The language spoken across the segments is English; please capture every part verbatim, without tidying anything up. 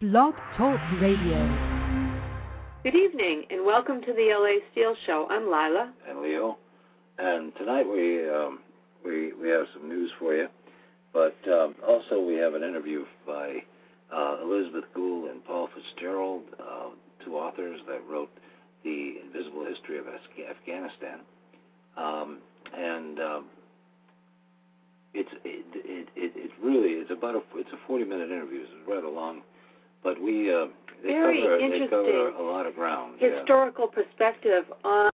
Blog Talk Radio. Good evening, and welcome to the L A Steel Show. I'm Lila. And Leo. And tonight we um, we we have some news for you, but um, also we have an interview by uh, Elizabeth Gould and Paul Fitzgerald, uh, two authors that wrote The Invisible History of Afghanistan. Um, and um, it's it, it it it really it's about a it's a forty minute interview. It's rather long. But we uh, they, Very cover, interesting they cover a lot of ground. Historical yeah. perspective on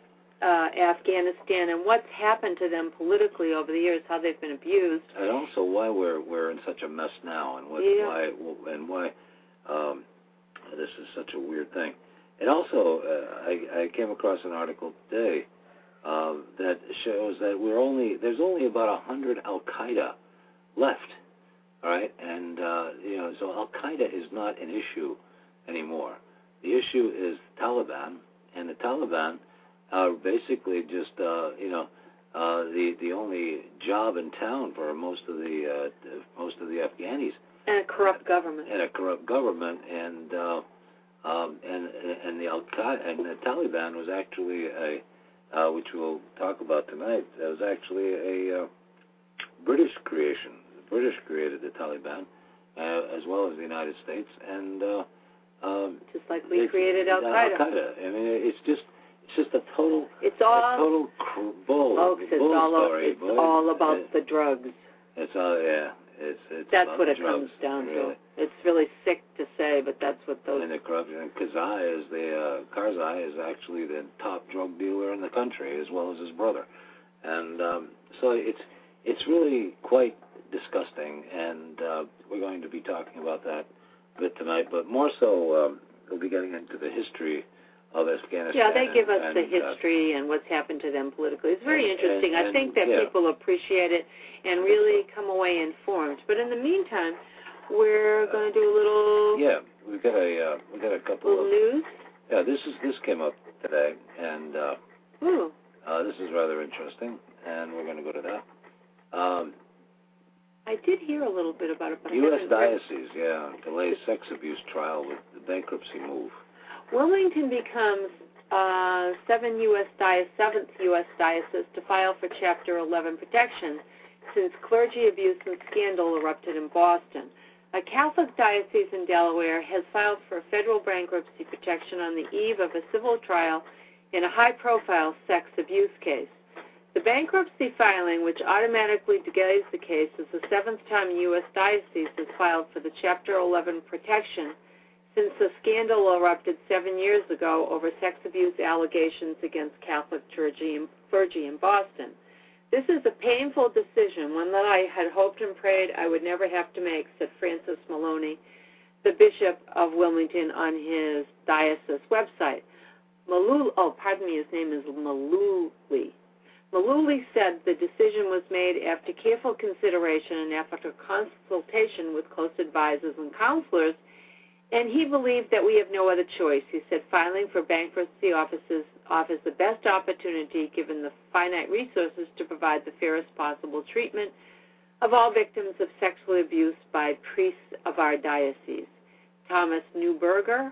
uh, Afghanistan and what's happened to them politically over the years, how they've been abused, and also why we're we're in such a mess now, and what yeah. why and why um, this is such a weird thing. And also, uh, I, I came across an article today uh, that shows that we're only there's only about a hundred Al Qaeda left. All right, and uh, you know, so Al Qaeda is not an issue anymore. The issue is Taliban, and the Taliban are basically just uh, you know uh, the the only job in town for most of the uh, most of the Afghanis. And a corrupt government. And a corrupt government, and uh, um, and and the Al Qaeda and the Taliban was actually a uh, which we'll talk about tonight. It was actually a uh, British creation. British created the Taliban, uh, as well as the United States, and uh, um, just like we created Al Qaeda. Al Qaeda. I mean, it's just it's just a total it's all a total cr- bull, folks, it's bull all story. it's boy. all about it, the drugs. It's all yeah. It's it's that's about what the it drugs, comes down really. to. It's really sick to say, but that's what those. And the corruption. And Karzai is the uh, Karzai is actually the top drug dealer in the country, as well as his brother, and um, so it's it's really quite disgusting, and uh, we're going to be talking about that a bit tonight, but more so um, we'll be getting into the history of Afghanistan. Yeah, they give us and, the uh, history and what's happened to them politically. It's very and, interesting. and, I think that yeah. people appreciate it and really come away informed. But in the meantime, we're going to do a little yeah. We've got a uh, we got a couple little of news. Yeah, this is this came up today, and uh, Ooh. Uh, this is rather interesting, and we're going to go to that. Um, I did hear a little bit about it, but U S I haven't Diocese, yeah, delays sex abuse trial with the bankruptcy move. Wilmington becomes uh, seven U S Di- seventh U S diocese to file for Chapter eleven protection since clergy abuse and scandal erupted in Boston. A Catholic diocese in Delaware has filed for federal bankruptcy protection on the eve of a civil trial in a high-profile sex abuse case. The bankruptcy filing, which automatically delays the case, is the seventh time U S diocese has filed for the Chapter eleven protection since the scandal erupted seven years ago over sex abuse allegations against Catholic clergy in Boston. This is a painful decision, one that I had hoped and prayed I would never have to make, said Francis Maloney, the Bishop of Wilmington, on his diocese website. Malul, oh, pardon me, his name is Maluli. Maluli said the decision was made after careful consideration and after consultation with close advisors and counselors, and he believed that we have no other choice. He said filing for bankruptcy offices offers the best opportunity, given the finite resources, to provide the fairest possible treatment of all victims of sexual abuse by priests of our diocese. Thomas Newberger,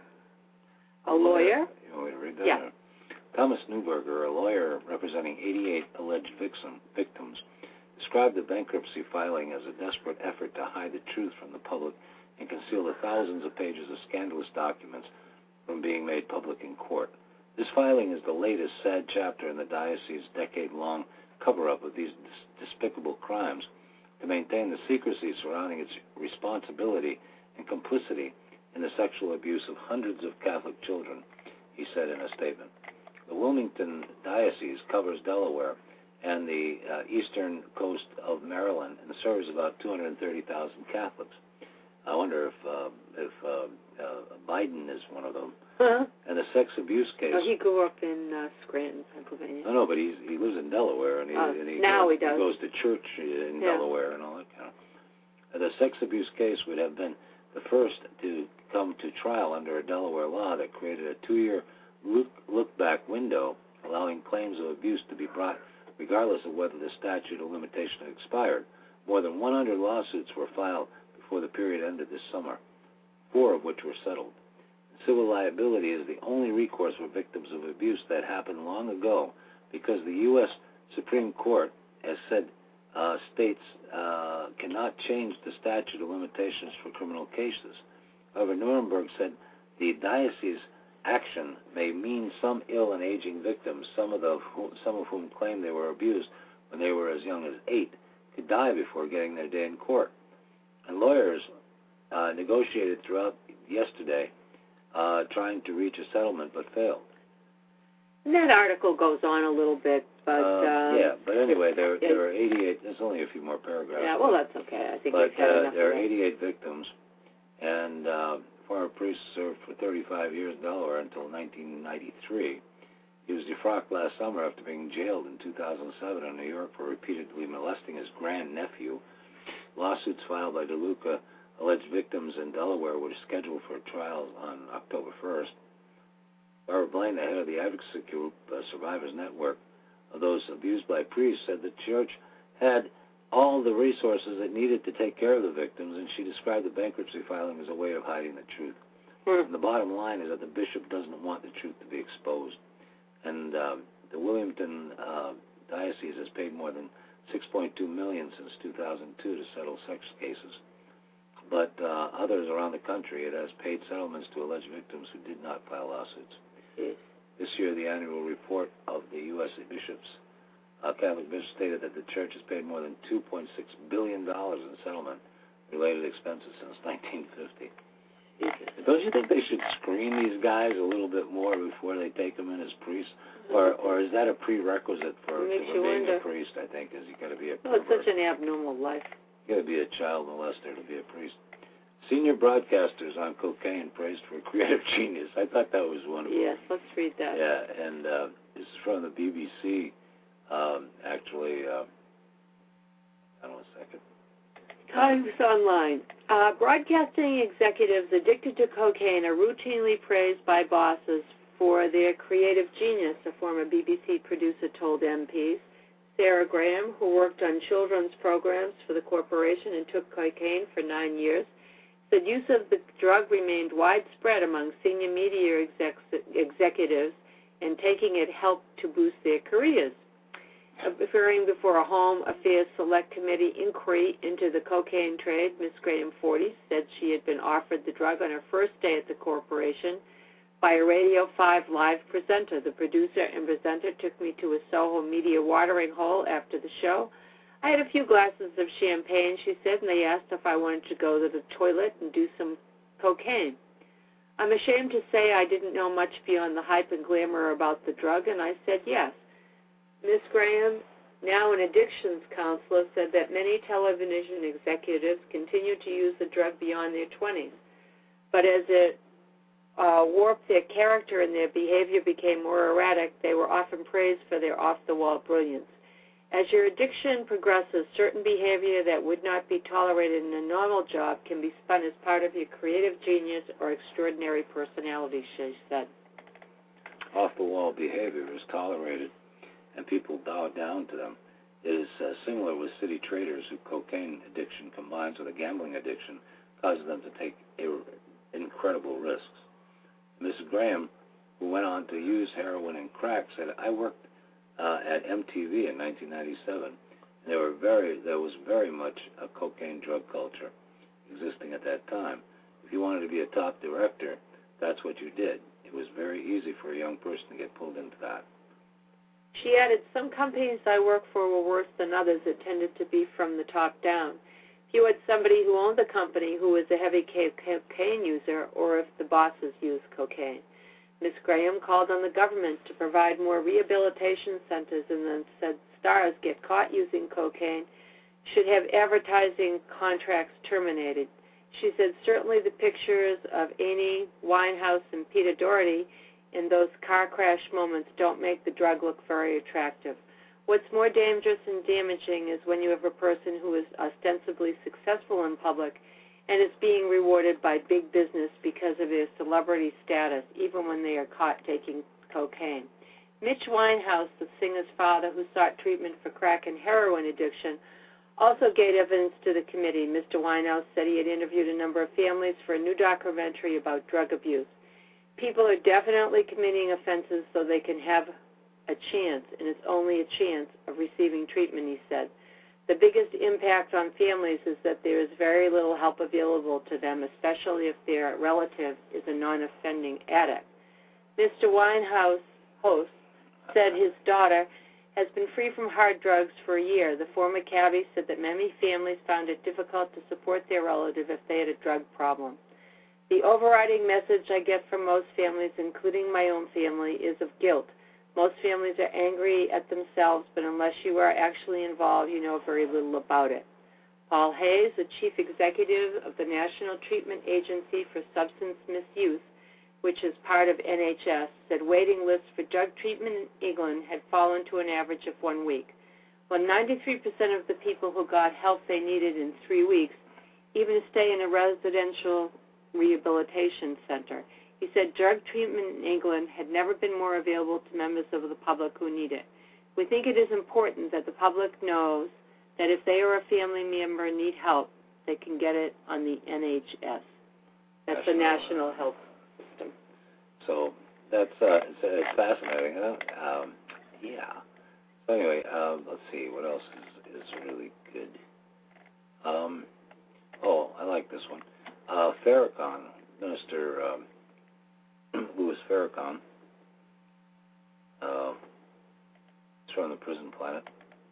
a lawyer. You want me to read that? Yeah. Thomas Newberger, a lawyer representing eighty-eight alleged victim, victims, described the bankruptcy filing as a desperate effort to hide the truth from the public and conceal the thousands of pages of scandalous documents from being made public in court. This filing is the latest sad chapter in the diocese's decade-long cover-up of these dis- despicable crimes to maintain the secrecy surrounding its responsibility and complicity in the sexual abuse of hundreds of Catholic children, he said in a statement. The Wilmington Diocese covers Delaware and the uh, eastern coast of Maryland and serves about two hundred thirty thousand Catholics. I wonder if uh, if uh, uh, Biden is one of them. Huh? And the sex abuse case. Oh, he grew up in uh, Scranton, Pennsylvania. No, no, but he's, he lives in Delaware, and he, uh, and he, now goes, he, does. he goes to church in yeah. Delaware and all that kind of. And the sex abuse case would have been the first to come to trial under a Delaware law that created a two-year look, look-back window, allowing claims of abuse to be brought regardless of whether the statute of limitation had expired. More than one hundred lawsuits were filed before the period ended this summer. four of which were settled. Civil liability is the only recourse for victims of abuse that happened long ago because the U S Supreme Court has said uh, states uh, cannot change the statute of limitations for criminal cases. However, Nuremberg said the diocese action may mean some ill and aging victims, some of, the, some of whom claim they were abused when they were as young as eight, could die before getting their day in court. And lawyers uh, negotiated throughout yesterday uh, trying to reach a settlement but failed. And that article goes on a little bit, but... Uh, uh, yeah, but anyway, there, yeah. there are eighty-eight, there's only a few more paragraphs. Yeah, well, that's okay. I think but we've had uh, enough there of are that. eighty-eight victims, and uh, former priest served for thirty-five years in Delaware until nineteen ninety-three. He was defrocked last summer after being jailed in two thousand seven in New York for repeatedly molesting his grandnephew. Lawsuits filed by DeLuca, alleged victims in Delaware, were scheduled for trial on October first. Barbara Blaine, the head of the advocacy group, uh, Survivors Network, of those abused by priests, said the church had all the resources it needed to take care of the victims, and she described the bankruptcy filing as a way of hiding the truth. Hmm. And the bottom line is that the bishop doesn't want the truth to be exposed. And uh, the Williamton uh, Diocese has paid more than six point two million dollars since two thousand two to settle sex cases. But uh, others around the country, it has paid settlements to alleged victims who did not file lawsuits. Yes. This year, the annual report of the U S bishops, uh, Catholic bishops, stated that the church has paid more than two point six billion dollars in settlement-related expenses since nineteen fifty. Don't you think they should screen these guys a little bit more before they take them in as priests? Or or is that a prerequisite for, for being wonder. a priest, I think, is you got to be a Well, it's pervert. such an abnormal life. You got to be a child molester to be a priest. Senior broadcasters on cocaine praised for creative genius. I thought that was wonderful. Yes, let's read that. Yeah, and uh, this is from the B B C, um, actually. Uh, hold on a second. Times Online. Uh, broadcasting executives addicted to cocaine are routinely praised by bosses for their creative genius, a former B B C producer told M Ps. Sarah Graham, who worked on children's programs for the corporation and took cocaine for nine years, said use of the drug remained widespread among senior media execs, executives, and taking it helped to boost their careers. Appearing before a Home Affairs Select Committee inquiry into the cocaine trade, Miz Graham, forty, said she had been offered the drug on her first day at the corporation by a Radio five live presenter. The producer and presenter took me to a Soho media watering hole after the show. I had a few glasses of champagne, she said, and they asked if I wanted to go to the toilet and do some cocaine. I'm ashamed to say I didn't know much beyond the hype and glamour about the drug, and I said yes. Miz Graham, now an addictions counselor, said that many television executives continue to use the drug beyond their twenties. But as it uh, warped their character and their behavior became more erratic, they were often praised for their off-the-wall brilliance. As your addiction progresses, certain behavior that would not be tolerated in a normal job can be spun as part of your creative genius or extraordinary personality, she said. Off-the-wall behavior is tolerated, and people bow down to them. It is uh, similar with city traders who cocaine addiction combines with a gambling addiction, causes them to take ir- incredible risks. Miz Graham, who went on to use heroin and crack, said, I worked uh, at M T V in nineteen ninety-seven, and there, were very, there was very much a cocaine drug culture existing at that time. If you wanted to be a top director, that's what you did. It was very easy for a young person to get pulled into that. She added, some companies I work for were worse than others. It tended to be from the top down. If you had somebody who owned the company who was a heavy cocaine user, or if the bosses used cocaine. Miz Graham called on the government to provide more rehabilitation centers and then said stars get caught using cocaine should have advertising contracts terminated. She said certainly the pictures of Amy Winehouse and Peter Doherty in those car crash moments don't make the drug look very attractive. What's more dangerous and damaging is when you have a person who is ostensibly successful in public and is being rewarded by big business because of their celebrity status, even when they are caught taking cocaine. Mitch Winehouse, the singer's father who sought treatment for crack and heroin addiction, Also gave evidence to the committee. Mister Winehouse said he had interviewed a number of families for a new documentary about drug abuse. People are definitely committing offenses so they can have a chance, and it's only a chance, of receiving treatment, he said. The biggest impact on families is that there is very little help available to them, especially if their relative is a non-offending addict. Mister Winehouse, host, said his daughter has been free from hard drugs for a year. The former cabbie said that many families found it difficult to support their relative if they had a drug problem. The overriding message I get from most families, including my own family, is of guilt. Most families are angry at themselves, but unless you are actually involved, you know very little about it. Paul Hayes, the chief executive of the National Treatment Agency for Substance Misuse, which is part of N H S, said waiting lists for drug treatment in England had fallen to an average of one week. When ninety-three percent of the people who got help they needed in three weeks even stay in a residential rehabilitation center. He said drug treatment in England had never been more available to members of the public who need it. We think it is important that the public knows that if they or a family member need help, they can get it on the N H S. That's National, the National Health System. So that's uh, it's, it's fascinating. Huh? Um, yeah. So anyway, um, let's see. What else is, is really good? Um, oh, I like this one. Uh, Farrakhan, Minister um, Louis Farrakhan, uh, he's from the Prison Planet.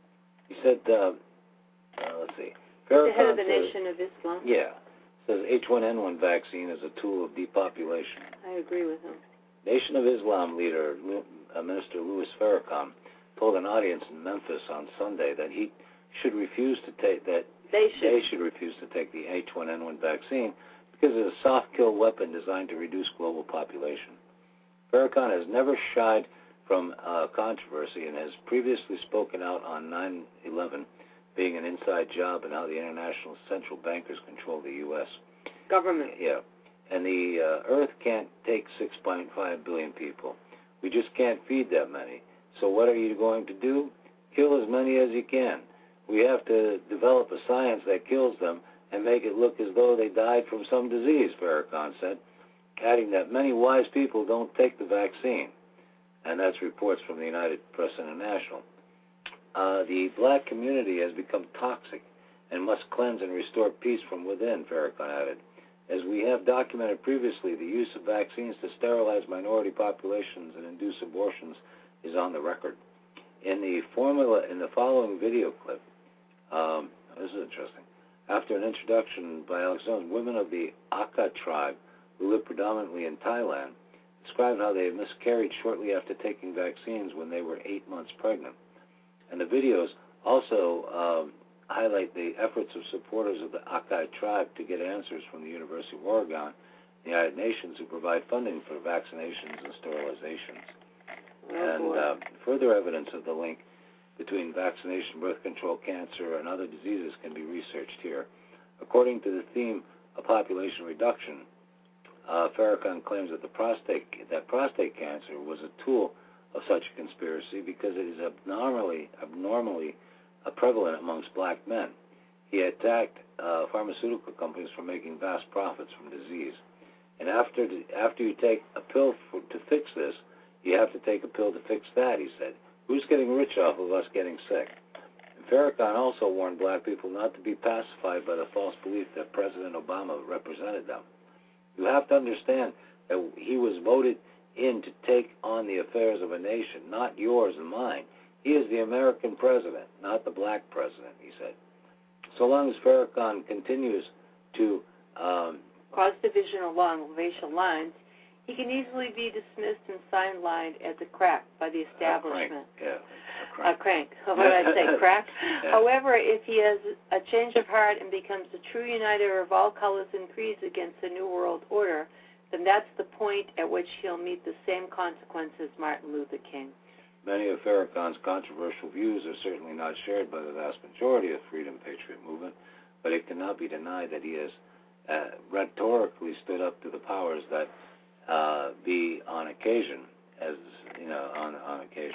He said, uh, uh, let's see. Farrakhan the head of the says, Nation of Islam. Yeah. Says H one N one vaccine is a tool of depopulation. I agree with him. Nation of Islam leader, uh, Minister Louis Farrakhan, told an audience in Memphis on Sunday that he should refuse to take that they should. they should refuse to take the H one N one vaccine because it's a soft kill weapon designed to reduce global population. Farrakhan has never shied from uh, controversy and has previously spoken out on nine eleven being an inside job and how the international central bankers control the U S government. Yeah. And the uh, Earth can't take six point five billion people. We just can't feed that many. So what are you going to do? Kill as many as you can. We have to develop a science that kills them and make it look as though they died from some disease, Farrakhan said, adding that many wise people don't take the vaccine. And that's reports from the United Press International. Uh, the black community has become toxic and must cleanse and restore peace from within, Farrakhan added. As we have documented previously, the use of vaccines to sterilize minority populations and induce abortions is on the record. In the formula, in the following video clip, um, this is interesting. After an introduction by Alex Jones, women of the Aka tribe, who live predominantly in Thailand, described how they miscarried shortly after taking vaccines when they were eight months pregnant. And the videos also um, highlight the efforts of supporters of the Akai tribe to get answers from the University of Oregon, the United Nations, who provide funding for vaccinations and sterilizations. Oh, and uh, further evidence of the link between vaccination, birth control, cancer, and other diseases can be researched here. According to the theme of population reduction, uh, Farrakhan claims that the prostate that prostate cancer was a tool of such a conspiracy because it is abnormally abnormally uh, prevalent amongst black men. He attacked uh, pharmaceutical companies for making vast profits from disease. And after after you take a pill for, to fix this, you have to take a pill to fix that, he said. Who's getting rich off of us getting sick? And Farrakhan also warned black people not to be pacified by the false belief that President Obama represented them. You have to understand that he was voted in to take on the affairs of a nation, not yours and mine. He is the American president, not the black president, he said. So long as Farrakhan continues to um, cause division along racial lines, he can easily be dismissed and sidelined as a crack by the establishment. A crank, yeah. A A crank. crank. What did I say? Crack? Yeah. However, if he has a change of heart and becomes a true uniter of all colors and creeds against the New World Order, then that's the point at which he'll meet the same consequences as Martin Luther King. Many of Farrakhan's controversial views are certainly not shared by the vast majority of the Freedom Patriot movement, but it cannot be denied that he has uh, rhetorically stood up to the powers that uh, be on occasion, as you know, on on occasion.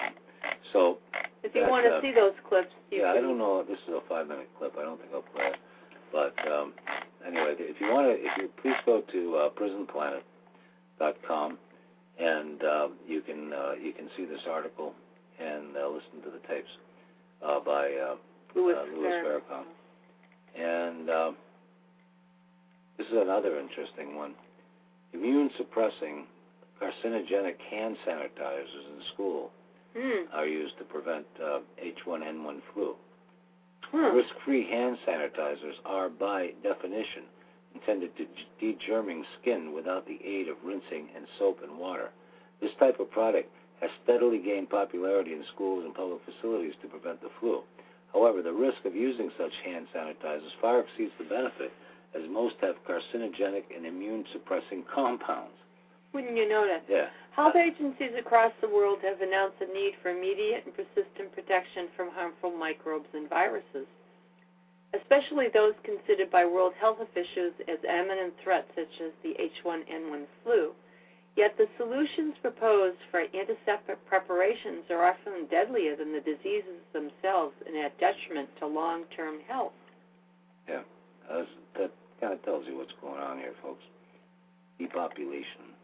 So if you that, want to uh, see those clips, you yeah, can. I don't know. This is a five-minute clip. I don't think I'll play it. But um, anyway, if you want to, if you please go to uh, prison planet dot com, and uh, you can uh, you can see this article and uh, listen to the tapes uh, by uh, Louis, uh, Louis Farrakhan. And uh, this is another interesting one. Immune-suppressing carcinogenic hand sanitizers in school mm. are used to prevent uh, H one N one flu. Hmm. Risk-free hand sanitizers are, by definition, intended to de-germing skin without the aid of rinsing and soap and water. This type of product has steadily gained popularity in schools and public facilities to prevent the flu. However, the risk of using such hand sanitizers far exceeds the benefit, as most have carcinogenic and immune-suppressing compounds. Wouldn't you know that? Yeah. Health agencies across the world have announced the need for immediate and persistent protection from harmful microbes and viruses, especially those considered by World Health officials as imminent threats, such as the H one N one flu. Yet the solutions proposed for antiseptic preparations are often deadlier than the diseases themselves and at detriment to long-term health. Yeah, uh, that kind of tells you what's going on here, folks. Depopulation.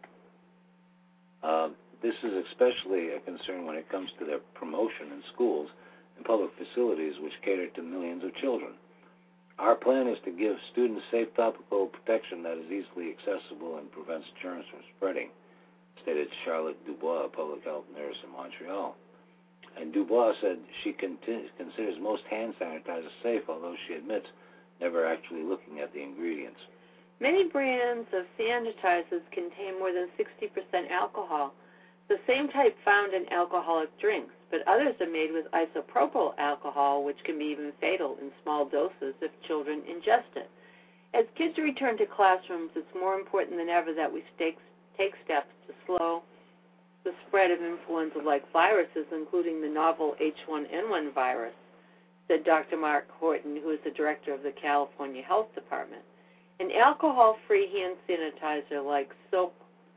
Uh, this is especially a concern when it comes to their promotion in schools and public facilities which cater to millions of children. Our plan is to give students safe topical protection that is easily accessible and prevents germs from spreading, stated Charlotte Dubois, a public health nurse in Montreal. And Dubois said she conti- considers most hand sanitizers safe, although she admits never actually looking at the ingredients. Many brands of sanitizers contain more than sixty percent alcohol, the same type found in alcoholic drinks, but others are made with isopropyl alcohol, which can be even fatal in small doses if children ingest it. As kids return to classrooms, it's more important than ever that we take, take steps to slow the spread of influenza-like viruses, including the novel H one N one virus, said Doctor Mark Horton, who is the director of the California Health Department. An alcohol-free hand sanitizer like Soap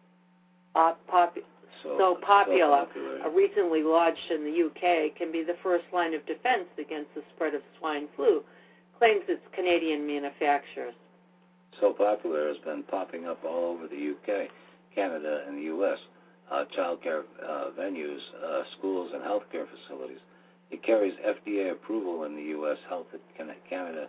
uh, Pop- So, so popular, so popular. uh, recently launched in the U K, can be the first line of defense against the spread of swine flu, claims its Canadian manufacturers. So Popular has been popping up all over the U K, Canada, and the U S, uh, child care uh, venues, uh, schools, and healthcare facilities. It carries F D A approval in the U S, Health Canada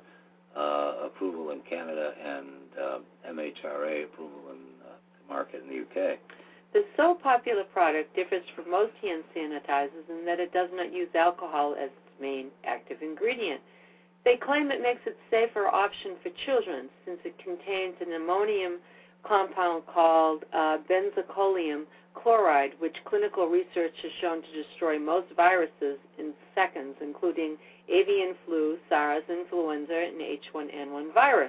uh, approval in Canada, and uh, M H R A approval in uh, the market in the U K. The So Popular product differs from most hand sanitizers in that it does not use alcohol as its main active ingredient. They claim it makes it a safer option for children since it contains an ammonium compound called uh, benzoyl chloride, which clinical research has shown to destroy most viruses in seconds, including avian flu, SARS, influenza, and H one N one virus.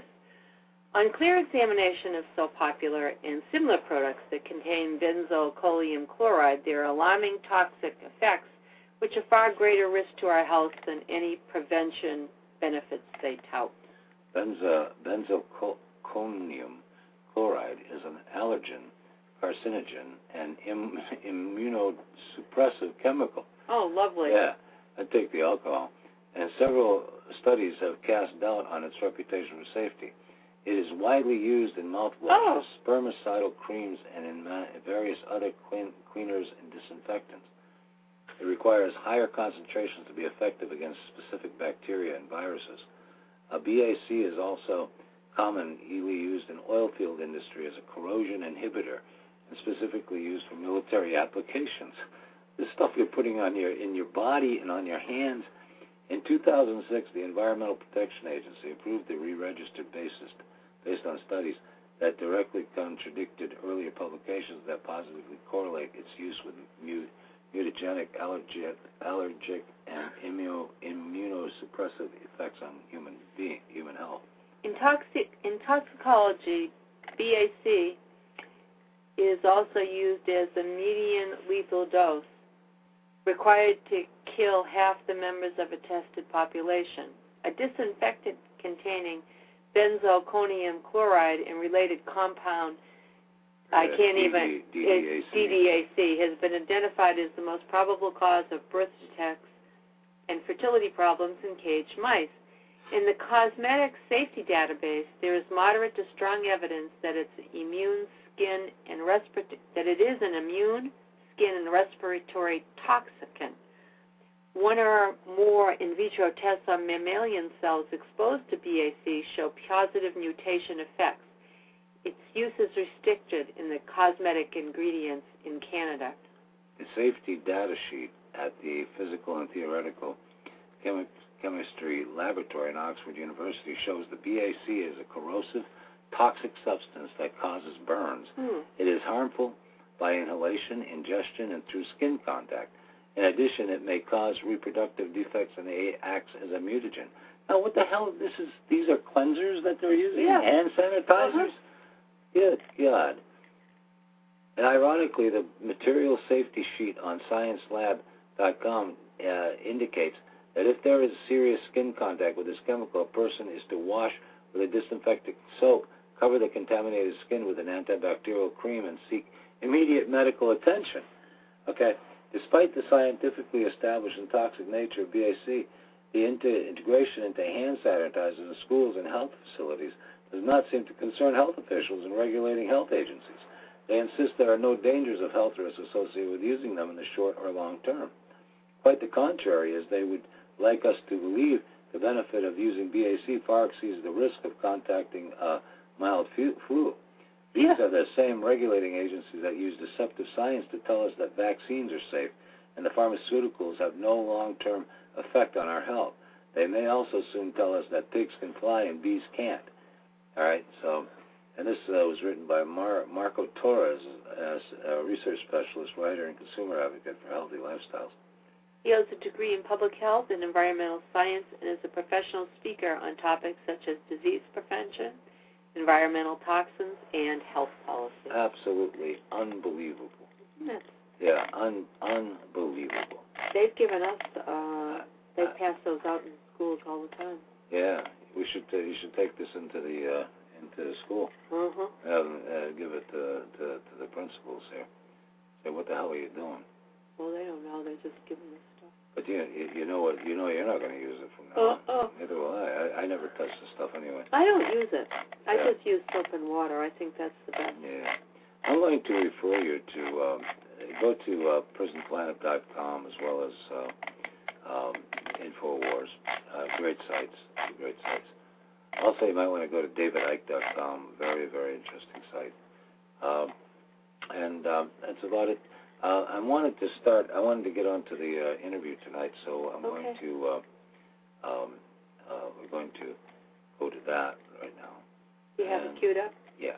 On clear examination of So Popular and similar products that contain benzoyl chloride, there are alarming toxic effects which are far greater risk to our health than any prevention benefits they tout. Benzo, benzalkonium chloride is an allergen, carcinogen, and Im, immunosuppressive chemical. Oh, lovely. Yeah, I take the alcohol. And several studies have cast doubt on its reputation for safety. It is widely used in mouthwashes, Oh. spermicidal creams, and in ma- various other clean, cleaners and disinfectants. It requires higher concentrations to be effective against specific bacteria and viruses. A B A C is also commonly used in oil field industry as a corrosion inhibitor and specifically used for military applications. This stuff you're putting on your in your body and on your hands. In two thousand six, the Environmental Protection Agency approved the re-registered basis based on studies that directly contradicted earlier publications that positively correlate its use with mute, mutagenic, allergic, allergic, and immuno, immunosuppressive effects on human being, human health. In, toxic, in toxicology, B A C is also used as a median lethal dose, required to kill half the members of a tested population. A disinfectant containing benzoyl chloride and related compound I Uh, can't D D even. D D A C. D D A C has been identified as the most probable cause of birth defects and fertility problems in caged mice. In the Cosmetic Safety Database, there is moderate to strong evidence that it's immune skin and respiratory that it is an immune skin and respiratory toxicant. One or more in vitro tests on mammalian cells exposed to B A C show positive mutation effects. Its use is restricted in the cosmetic ingredients in Canada. The safety data sheet at the Physical and Theoretical Chemi- Chemistry Laboratory in Oxford University shows that B A C is a corrosive, toxic substance that causes burns. Hmm. It is harmful by inhalation, ingestion, and through skin contact. In addition, it may cause reproductive defects and it acts as a mutagen. Now, what the hell? This is these are cleansers that they're using? Yeah. Hand sanitizers? Uh-huh. Good God. And ironically, the material safety sheet on science lab dot com uh, indicates that if there is serious skin contact with this chemical, a person is to wash with a disinfectant soap, cover the contaminated skin with an antibacterial cream, and seek immediate medical attention. Okay? Despite the scientifically established and toxic nature of B A C, the integration into hand sanitizers in schools and health facilities does not seem to concern health officials and regulating health agencies. They insist there are no dangers of health risks associated with using them in the short or long term. Quite the contrary, as they would like us to believe, the benefit of using B A C far exceeds the risk of contacting uh, mild flu. These Yeah. are the same regulating agencies that use deceptive science to tell us that vaccines are safe and the pharmaceuticals have no long-term effect on our health. They may also soon tell us that pigs can fly and bees can't. All right, so, and this uh, was written by Mar- Marco Torres, as a research specialist, writer, and consumer advocate for healthy lifestyles. He has a degree in public health and environmental science and is a professional speaker on topics such as disease prevention, environmental toxins, and health policy. Absolutely unbelievable. Isn't it? Yeah, un- unbelievable. They've given us, uh, they pass those out in schools all the time. Yeah, we should uh, you should take this into the uh, into the school. Uh-huh. Have, uh, give it to, to to the principals here. Say, what the hell are you doing? Well, they don't know. They're just giving us stuff. But you you, you know what? You know you're not going to use it from now Uh, on. uh. Neither will I. I. I never touch the stuff anyway. I don't use it. I Yeah. just use soap and water. I think that's the best. Yeah. I'm going to refer you to um, go to uh, prison planet dot com as well as uh, um, InfoWars. Uh, great sites. Great sites. Also, you might want to go to david icke dot com. Very, very interesting site. Um, and um, that's about it. Uh, I wanted to start. I wanted to get on to the uh, interview tonight, so I'm Okay. going to. Uh, um, uh, we're going to go to that right now. You have And- it queued up? Yeah.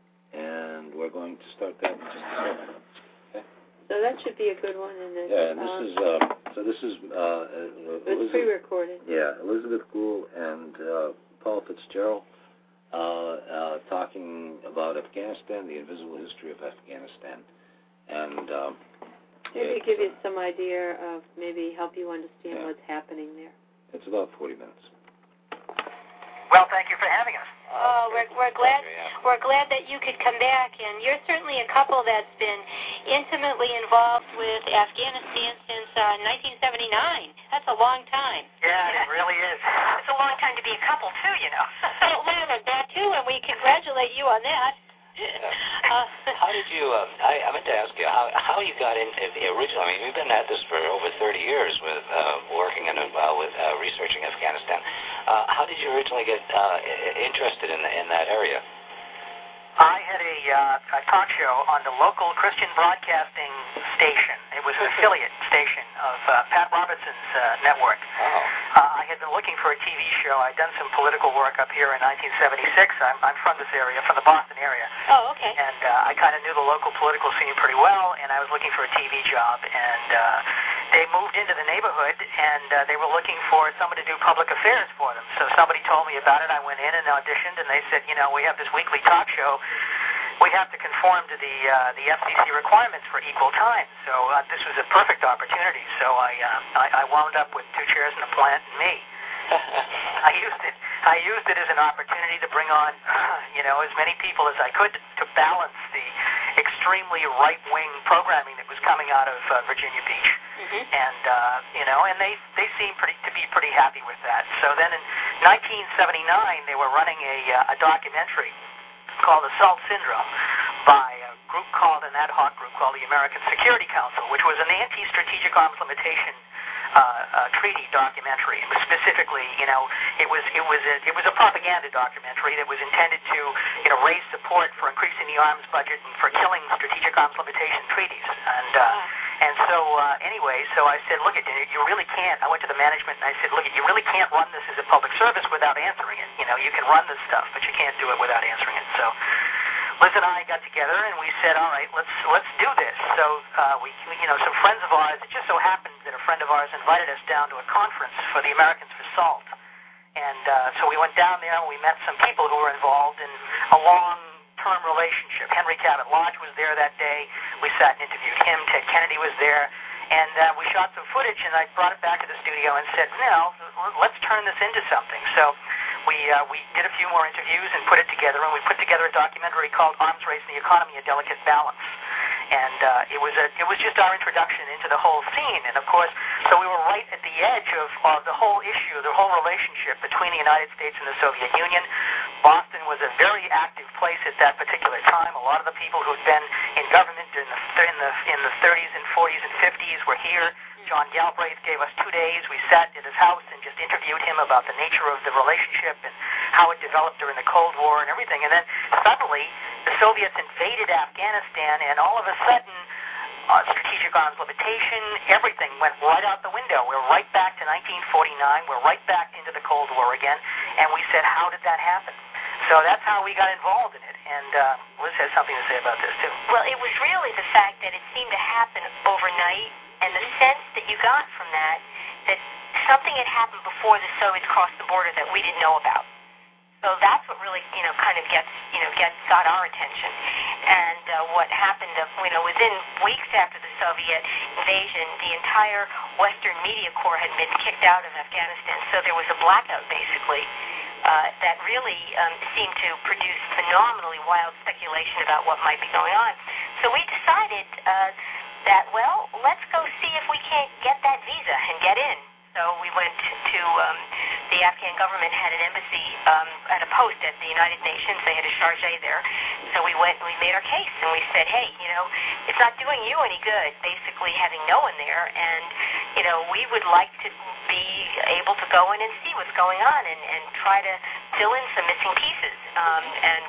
And we're going to start that in just a second. Okay? So that should be a good one. And it's, Yeah, and this um, is, uh, so this is, uh, it's Elizabeth, pre-recorded. yeah, Elizabeth Gould and uh, Paul Fitzgerald uh, uh, talking about Afghanistan, the invisible history of Afghanistan. And um, Maybe it's, give you uh, some idea of, maybe help you understand Yeah. what's happening there. it's about forty minutes. Well, thank you for having us. Oh, we're we're glad we're glad that you could come back, and you're certainly a couple that's been intimately involved with Afghanistan since uh, nineteen seventy-nine. That's a long time. Yeah, it really is. It's a long time to be a couple, too, you know. Oh, well, that too, and we congratulate you on that. Uh, How did you, uh, I, I meant to ask you, how how you got into originally, I mean, you've been at this for over thirty years with uh, working and uh, with uh, researching Afghanistan. Uh, how did you originally get uh, interested in, in that area? I had a, uh, a talk show on the local Christian broadcasting station. It was an affiliate station of uh, Pat Robertson's uh, network. Oh. Uh, I had been looking for a T V show. I'd done some political work up here in nineteen seventy-six. I'm, I'm from this area, from the Boston area. oh, okay. And uh, I kind of knew the local political scene pretty well, and I was looking for a T V job. And uh, they moved into the neighborhood, and uh, they were looking for somebody to do public affairs for them. So somebody told me about it. I went in and auditioned, and they said, you know, we have this weekly talk show. We have to conform to the uh, the F C C requirements for equal time. So uh, this was a perfect opportunity. So I, uh, I I wound up with two chairs and a plant and me. I used it. I used it as an opportunity to bring on, you know, as many people as I could to balance the extremely right-wing programming that was coming out of uh, Virginia Beach. Mm-hmm. And, uh, you know, and they, they seemed pretty, to be pretty happy with that. So then in nineteen seventy-nine, they were running a, uh, a documentary called The Salt Syndrome by a group called, an ad hoc group called the American Security Council, which was an anti-strategic arms limitation uh, uh, treaty documentary. It was specifically, you know, it was it was a, it was a propaganda documentary that was intended to, you know, raise support for increasing the arms budget and for killing strategic arms limitation treaties. And uh, and so uh, anyway, so I said, look, you really can't. I went to the management and I said, look, you really can't run this as a public service without answering it. You know, you can run this stuff, but you can't do it without answering it. So Liz and I got together and we said, all right, let's let's do this. So uh, we, you know, some friends of ours. It just so happened that a friend of ours invited us down to a conference for the Americans for Salt, and uh, so we went down there and we met some people who were involved in a long-term relationship. Henry Cabot Lodge was there that day. We sat and interviewed him. Ted Kennedy was there, and uh, we shot some footage. And I brought it back to the studio and said, no, let's turn this into something. So we uh, we did a few more interviews and put it together, and we put together a documentary called Arms Race and the Economy: A Delicate Balance. And uh, it was a, it was just our introduction into the whole scene. And of course, so we were right at the edge of, of the whole issue, the whole relationship between the United States and the Soviet Union. Boston was a very active place at that particular time. A lot of the people who'd been in government in the in the in the thirties and forties and fifties were here. John Galbraith gave us two days. We sat at his house and just interviewed him about the nature of the relationship and how it developed during the Cold War and everything. And then suddenly the Soviets invaded Afghanistan, and all of a sudden uh, strategic arms limitation, everything went right out the window. We're right back to nineteen forty-nine. We're right back into the Cold War again. And we said, how did that happen? So that's how we got involved in it. And uh, Liz has something to say about this, too. Well, it was really the fact that it seemed to happen overnight, and the sense that you got from that, that something had happened before the Soviets crossed the border that we didn't know about. So that's what really, you know, kind of gets, you know, gets got our attention. And uh, what happened, uh, you know, within weeks after the Soviet invasion, the entire Western media corps had been kicked out of Afghanistan. So there was a blackout, basically, uh, that really um, seemed to produce phenomenally wild speculation about what might be going on. So we decided uh, that, well, let's go see if we can't get that visa and get in. So we went to, um, the Afghan government had an embassy um, at a post at the United Nations. They had a charge there. So we went and we made our case, and we said, hey, you know, it's not doing you any good, basically having no one there, and, you know, we would like to be able to go in and see what's going on and, and try to fill in some missing pieces. Um, and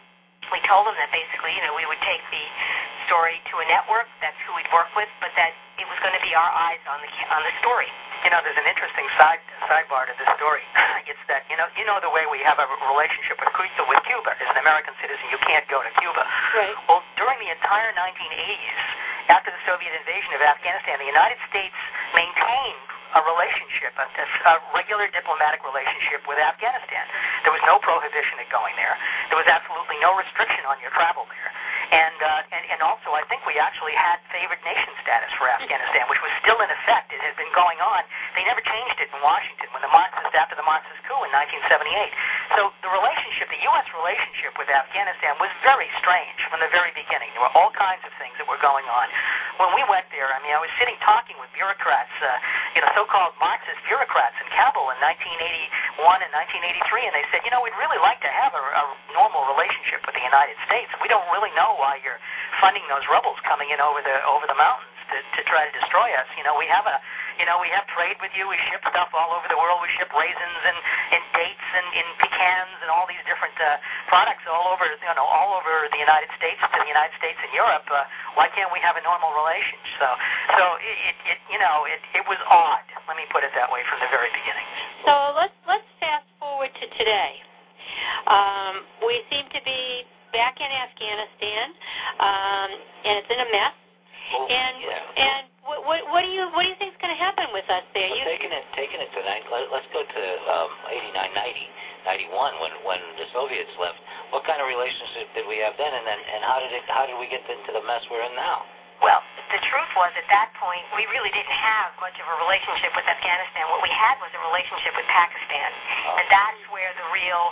we told them that basically, you know, we would take the story to a network. That's who we'd work with, but that it was going to be our eyes on the on the story. You know, there's an interesting side sidebar to this story. It's that, you know, you know the way we have a relationship with Cuba. With Cuba, as an American citizen, you can't go to Cuba. Right. Well, during the entire nineteen eighties, after the Soviet invasion of Afghanistan, the United States maintained a relationship, a, a regular diplomatic relationship with Afghanistan. There was no prohibition at going there. There was absolutely no restriction on your travel there. And, uh, and and also, I think we actually had favored nation status for Afghanistan, which was still in effect. It had been going on. They never changed it in Washington when the Marxists, after the Marxist coup in nineteen seventy-eight. So the relationship, the U S relationship with Afghanistan was very strange from the very beginning. There were all kinds of things that were going on. When we went there, I mean, I was sitting talking with bureaucrats, uh, you know, so-called Marxist bureaucrats in Kabul in nineteen eighty-one and nineteen eighty-three, and they said, you know, we'd really like to have a, a normal relationship with the United States. We don't really know why you're funding those rebels coming in over the over the mountains to, to try to destroy us. You know, we have a, you know, we have trade with you. We ship stuff all over the world. We ship raisins and, and dates and, and pecans and all these different uh, products all over, you know, all over the United States to the United States and Europe. Uh, why can't we have a normal relation? So, so it, it, you know, it, it was odd. Let me put it that way from the very beginning. So let's let's fast forward to today. Um, we seem to be back in Afghanistan, um, and it's in a mess. Well, and yeah. and what, what what do you what do you think is going to happen with us there? Well, you, taking it taking it to nine, let, let's go to um, eighty-nine, ninety, ninety-one when when the Soviets left. What kind of relationship did we have then, and then and how did it how did we get into the mess we're in now? Well, the truth was at that point we really didn't have much of a relationship with Afghanistan. What we had was a relationship with Pakistan, Oh. and that's where the real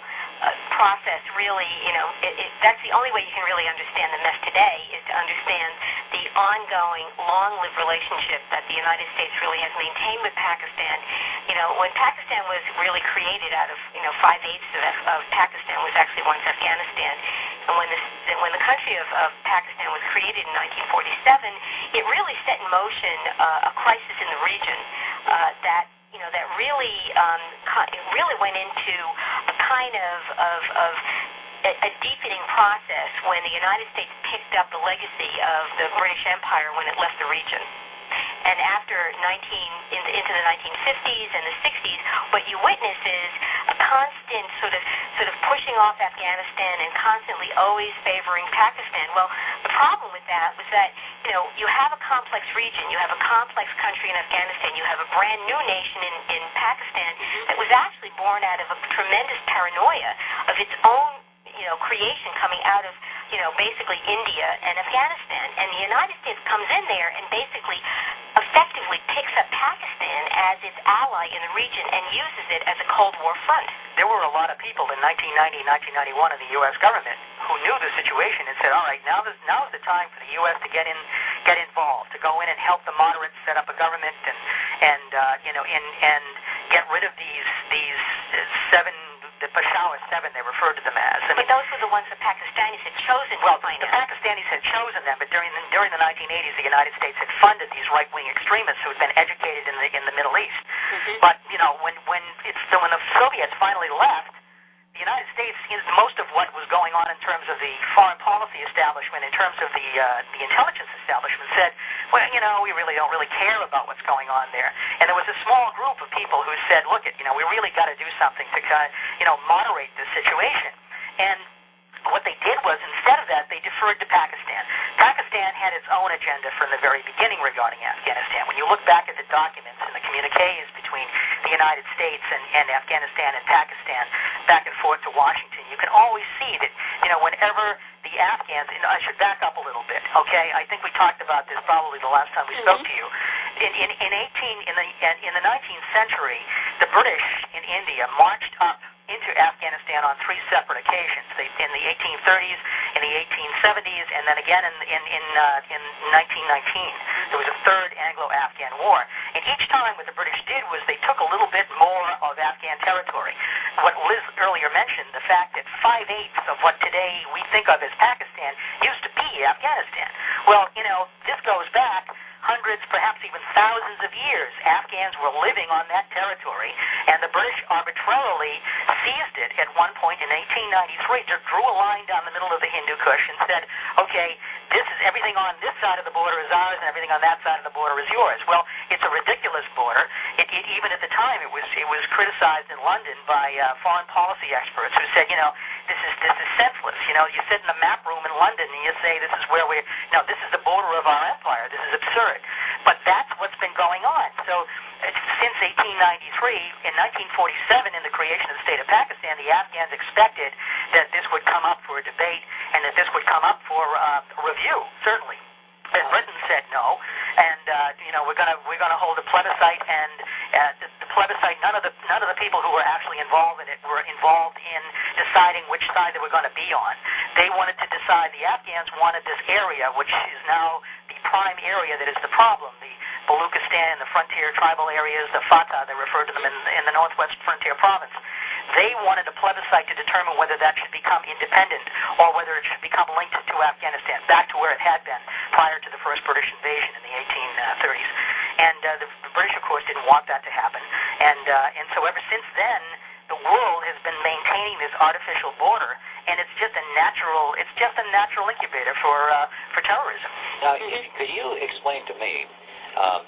uh, process really, you know, it, it, that's the only way you can really understand the mess today is to understand the ongoing, long-lived relationship that the United States really has maintained with Pakistan. You know, when Pakistan was really created out of, you know, five-eighths of, of Pakistan was actually once Afghanistan. And when, this, when the country of, of Pakistan was created in nineteen forty-seven, it really set in motion uh, a crisis in the region uh, that, you know, that really, um, it really went into a kind of, of, of a, a deepening process when the United States picked up the legacy of the British Empire when it left the region. And after nineteen in the, into the nineteen fifties and the sixties, what you witness is a constant sort of sort of pushing off Afghanistan and constantly always favoring Pakistan. Well, the problem with that was that, you know, you have a complex region, you have a complex country in Afghanistan, you have a brand new nation in, in Pakistan that was actually born out of a tremendous paranoia of its own, you know, creation coming out of, you know, basically India and Afghanistan. And the United States comes in there and basically effectively picks up Pakistan as its ally in the region and uses it as a Cold War front. There were a lot of people in nineteen ninety, nineteen ninety-one in the U S government who knew the situation and said, all right, now is now is the time for the U S to get in, get involved, to go in and help the moderates set up a government and, and uh, you know, and, and get rid of these, these seven, the Peshawar Seven, they referred to them as. I mean, but those were the ones the Pakistanis had chosen well, to finance. The Pakistanis had chosen them, but during the, during the nineteen eighties, the United States had funded these right-wing extremists who had been educated in the in the Middle East. Mm-hmm. But you know, when when it's so when the Soviets finally left, the United States, you know, most of what was going on in terms of the foreign policy establishment, in terms of the uh, the intelligence establishment, said, well, you know, we really don't really care about what's going on there. And there was a small group of people who said, look, it, you know, we really got to do something to kind of, you know, moderate this situation. And what they did was, instead of that, they deferred to Pakistan. Pakistan had its own agenda from the very beginning regarding Afghanistan. When you look back at the documents and the communiques between the United States and, and Afghanistan and Pakistan, back and forth to Washington, you can always see that, you know, whenever the Afghans, and I should back up a little bit, okay? I think we talked about this probably the last time we mm-hmm. spoke to you. In, in, in eighteen in the in the nineteenth century, the British in India marched up into Afghanistan on three separate occasions. They, in the eighteen thirties, in the eighteen seventies, and then again in in in, uh, in nineteen nineteen. There was a third Anglo-Afghan war. And each time what the British did was they took a little bit more of Afghan territory. What Liz earlier mentioned, the fact that five-eighths of what today we think of as Pakistan used to be Afghanistan. Well, you know, this goes back hundreds, perhaps even thousands of years. Afghans were living on that territory, and the British arbitrarily seized it at one point in eighteen ninety-three, just drew a line down the middle of the Hindu Kush and said, okay, this is everything on this side of the border is ours and everything on that side of the border is yours. Well, it's a ridiculous border. It, it, even at the time, it was it was criticized in London by uh, foreign policy experts who said, you know, this is this is senseless. You know, you sit in the map room in London and you say this is where we, you know, this is the border of our empire. This is absurd. But that's what's been going on. So since eighteen ninety-three, in nineteen forty-seven, in the creation of the state of Pakistan, the Afghans expected that this would come up for a debate and that this would come up for uh, review, certainly. And Britain said no, and uh, you know we're gonna we're gonna hold a plebiscite, and uh, the, the plebiscite. None of the none of the people who were actually involved in it were involved in deciding which side they were going to be on. They wanted to decide. The Afghans wanted this area, which is now the prime area that is the problem. The Baluchistan, the frontier tribal areas, the Fatah, they refer to them in, in the Northwest Frontier Province. They wanted a plebiscite to determine whether that should become independent or whether it should become linked to Afghanistan, back to where it had been prior to the first British invasion in the eighteen thirties. And uh, the, the British, of course, didn't want that to happen. And uh, and so ever since then, the world has been maintaining this artificial border, and it's just a natural it's just a natural incubator for uh, for terrorism. Now, could you explain to me? Um,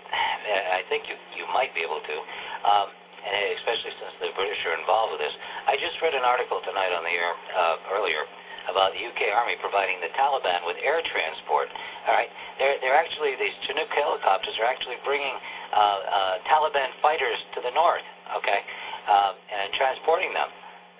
I think you you might be able to. Um, And especially since the British are involved with this. I just read an article tonight on the air uh, earlier about the U K Army providing the Taliban with air transport. All right, they're they're actually these Chinook helicopters are actually bringing uh, uh, Taliban fighters to the north. Okay, um, and transporting them.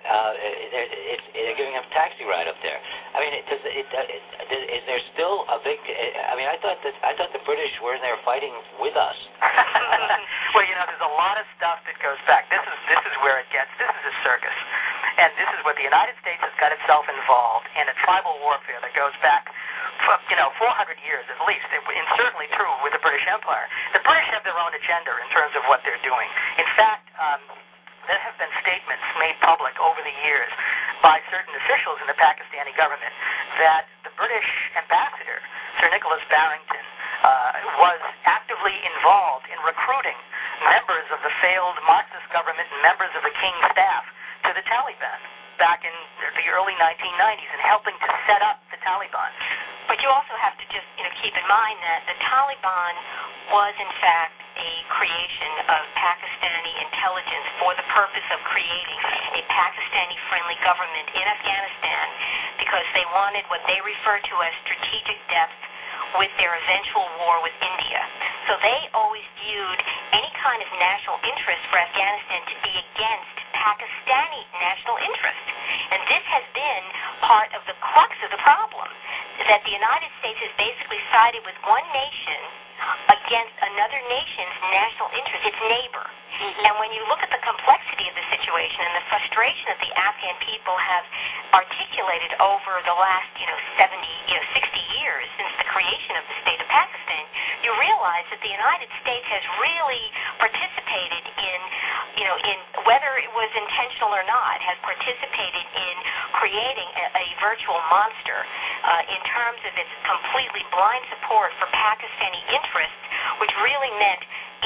uh, it, it, they're giving them a taxi ride up there. I mean, it, does, it, it, is there still a big? I mean, I thought that I thought the British were in there fighting with us. Well, you know, there's a lot of stuff that goes back. This is this is where it gets. This is a circus, and this is where the United States has got itself involved in a tribal warfare that goes back, you know, four hundred years at least, and certainly true with the British Empire. The British have their own agenda in terms of what they're doing. In fact, um, there have been statements made public over the years by certain officials in the Pakistani government that the British ambassador, Sir Nicholas Barrington, uh, was actively involved in recruiting members of the failed Marxist government and members of the King's staff to the Taliban back in the early nineteen nineties and helping to set up the Taliban. But you also have to just, you know, keep in mind that the Taliban was, in fact, a creation of Pakistani intelligence for the purpose of creating a Pakistani-friendly government in Afghanistan because they wanted what they refer to as strategic depth with their eventual war with India. So they always viewed any kind of national interest for Afghanistan to be against Pakistani national interest. And this has been part of the crux of the problem, that the United States has basically sided with one nation against another nation's national interest, its neighbor. Mm-hmm. And when you look at the complexity of the situation and the frustration that the Afghan people have articulated over the last, you know, seventy, you know, sixty years since the creation of the state of Pakistan, you realize that the United States has really participated in, you know, in whether it was intentional or not, has participated in creating a, a virtual monster uh, in terms of its completely blind support for Pakistani interests, which really meant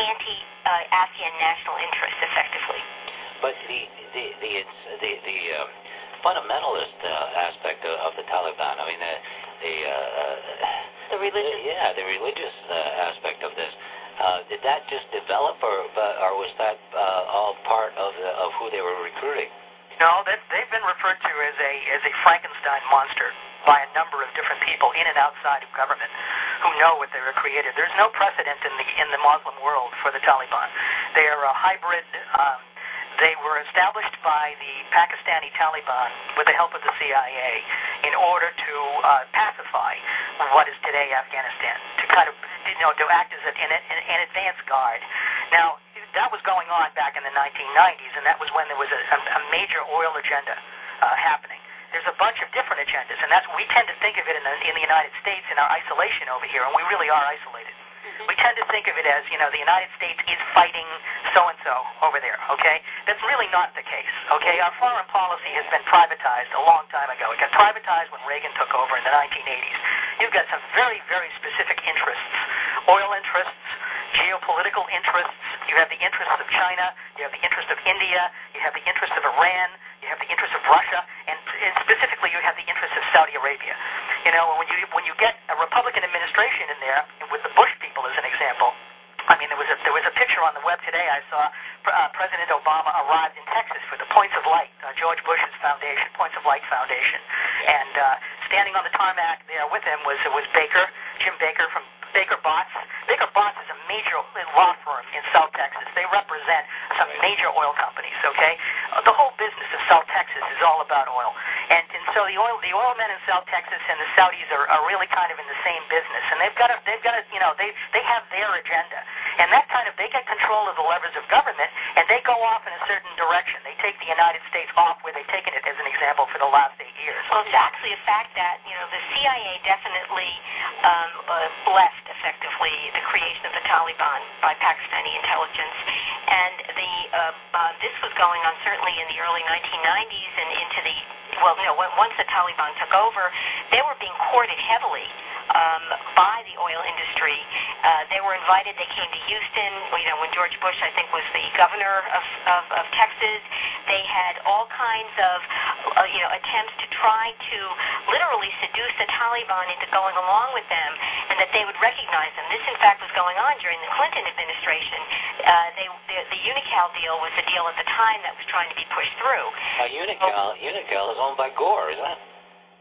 anti-Afghan uh, national interests, effectively. But the the the the, the um, fundamentalist uh, aspect of, of the Taliban, I mean, the the, uh, the religious, the, yeah, the religious uh, aspect of this. Uh, did that just develop, or or was that uh, all part of the, of who they were recruiting? No, that they've been referred to as a as a Frankenstein monster by a number of different people in and outside of government who know what they were created. There's no precedent in the in the Muslim world for the Taliban. They are a hybrid. Um, they were established by the Pakistani Taliban with the help of the C I A in order to uh, pacify what is today Afghanistan, to kind of, you know, to act as an, an, an advance guard. Now, that was going on back in the nineteen nineties, and that was when there was a, a major oil agenda uh, happening. There's a bunch of different agendas, and that's we tend to think of it in the, in the United States in our isolation over here, and we really are isolated. Mm-hmm. We tend to think of it as, you know, the United States is fighting so-and-so over there, okay? That's really not the case, okay? Our foreign policy has been privatized a long time ago. It got privatized when Reagan took over in the nineteen eighties. You've got some very, very specific interests, oil interests, geopolitical interests. You have the interests of China, you have the interest of India, you have the interest of Iran, you have the interest of Russia, and specifically you have the interest of Saudi Arabia. You know, when you when you get a Republican administration in there, with the Bush people as an example, I mean, there was a there was a picture on the web today I saw. Uh, President Obama arrived in Texas for the Points of Light, uh, George Bush's foundation, Points of Light Foundation, and uh, standing on the tarmac there with him was was Baker, Jim Baker from Baker Botts. Baker Botts is a major law firm in South Texas. They represent some major oil companies, okay? Uh, the whole business of South Texas is all about oil. And, and so the oil the oil men in South Texas and the Saudis are, are really kind of in the same business. And they've got a, they've got a, you know, they, they have their agenda. And that kind of, they get control of the levers of government, and they go off in a certain direction. They take the United States off where they've taken it, as an example, for the last eight years. Well, it's actually a fact that, you know, the C I A definitely um, uh, blessed, effectively, the creation of the Taliban by Pakistani intelligence. And the uh, uh, this was going on certainly in the early nineteen nineties and into the, well, no, once the Taliban took over, they were being courted heavily um, by the oil industry. Uh, they were invited. They came to Houston, you know, when George Bush, I think, was the governor of, of, of Texas. They had all kinds of, uh, you know, attempts to try to literally seduce the Taliban into going along with them, and that they would recognize them. This, in fact, was going on during the Clinton administration. Uh, they, the, the Unical deal was the deal at the time that was trying to be pushed through. Uh, Unical, oh. Unical is owned by Gore, isn't it?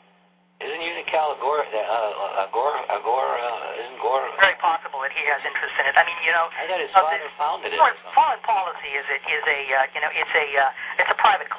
Isn't Unical Gore? Uh, uh, Gore? Uh, Gore? Uh, isn't Gore? Very possible that he has interest in it. I mean, you know, I thought his uh, father founded it. Foreign, foreign policy is it is a uh, you know it's a uh, it's a private club.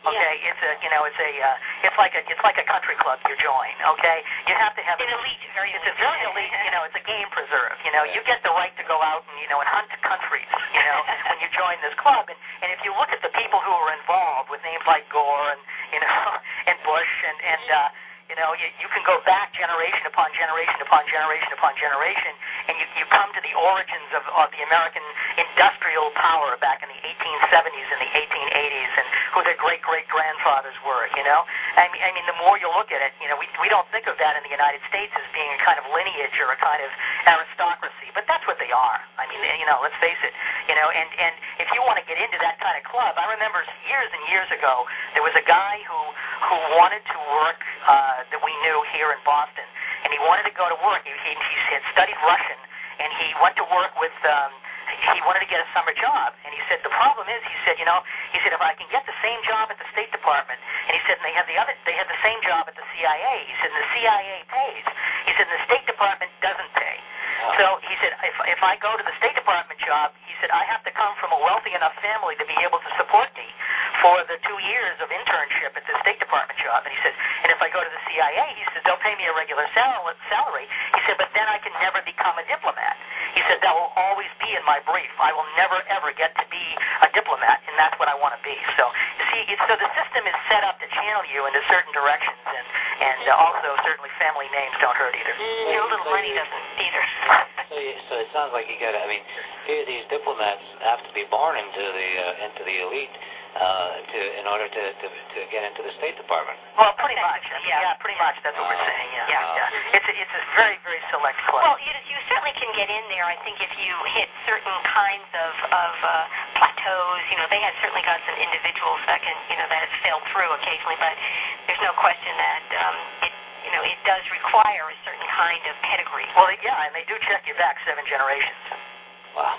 Okay, yeah. it's a you know it's a uh, it's like a it's like a country club you join. Okay, you have to have an elite, very it's elite. a very elite. You know, it's a game preserve. You know, you get the right to go out and you know and hunt countries. You know, when you join this club, and and if you look at the people who are involved with names like Gore and you know and Bush and and uh, you know you you can go back generation upon generation upon generation upon generation, and you you come to the origins of of the American industrial power back in the eighteen seventies and the eighteen eighties, and who their great great grandfathers were. You know, I mean, I mean, the more you look at it, you know, we we don't think of that in the United States as being a kind of lineage or a kind of aristocracy, but that's what they are. I mean, you know, let's face it. You know, and and if you want to get into that kind of club, I remember years and years ago there was a guy who who wanted to work uh, that we knew here in Boston, and he wanted to go to work. He he, he had studied Russian, and he went to work with. Um, He wanted to get a summer job, and he said the problem is, he said, you know, he said if I can get the same job at the State Department, and he said and they have the other, they have the same job at the C I A. He said and the C I A pays. He said and the State Department doesn't pay. So he said if if I go to the State Department job, he said I have to come from a wealthy enough family to be able to support me for the two years of internship at the State Department job. And he said, and if I go to the C I A, he said they'll pay me a regular salary. He said, but then I can never become a diplomat. He said that will always be in my brief. I will never ever get to be a diplomat, and that's what I want to be. So you see, it's, so the system is set up to channel you into certain directions, and and uh, also certainly family names don't hurt either. Mm, you know, a little so money you, doesn't either. So, you, so it sounds like you got. I mean, here these diplomats have to be born into the uh, into the elite uh, to in order to, to to get into the State Department. Well, pretty much. I mean, Yeah. yeah, pretty much. That's what Wow. we're saying. Yeah, Yeah. yeah. It's a, it's a very very select club. Well, you, you certainly can get in there. I think if you hit certain kinds of of uh, plateaus, you know, they have certainly got some individuals that can, you know, that have failed through occasionally, but there's no question that um, it, you know, it does require a certain kind of pedigree. Well, yeah, and they do check you back seven generations. Wow.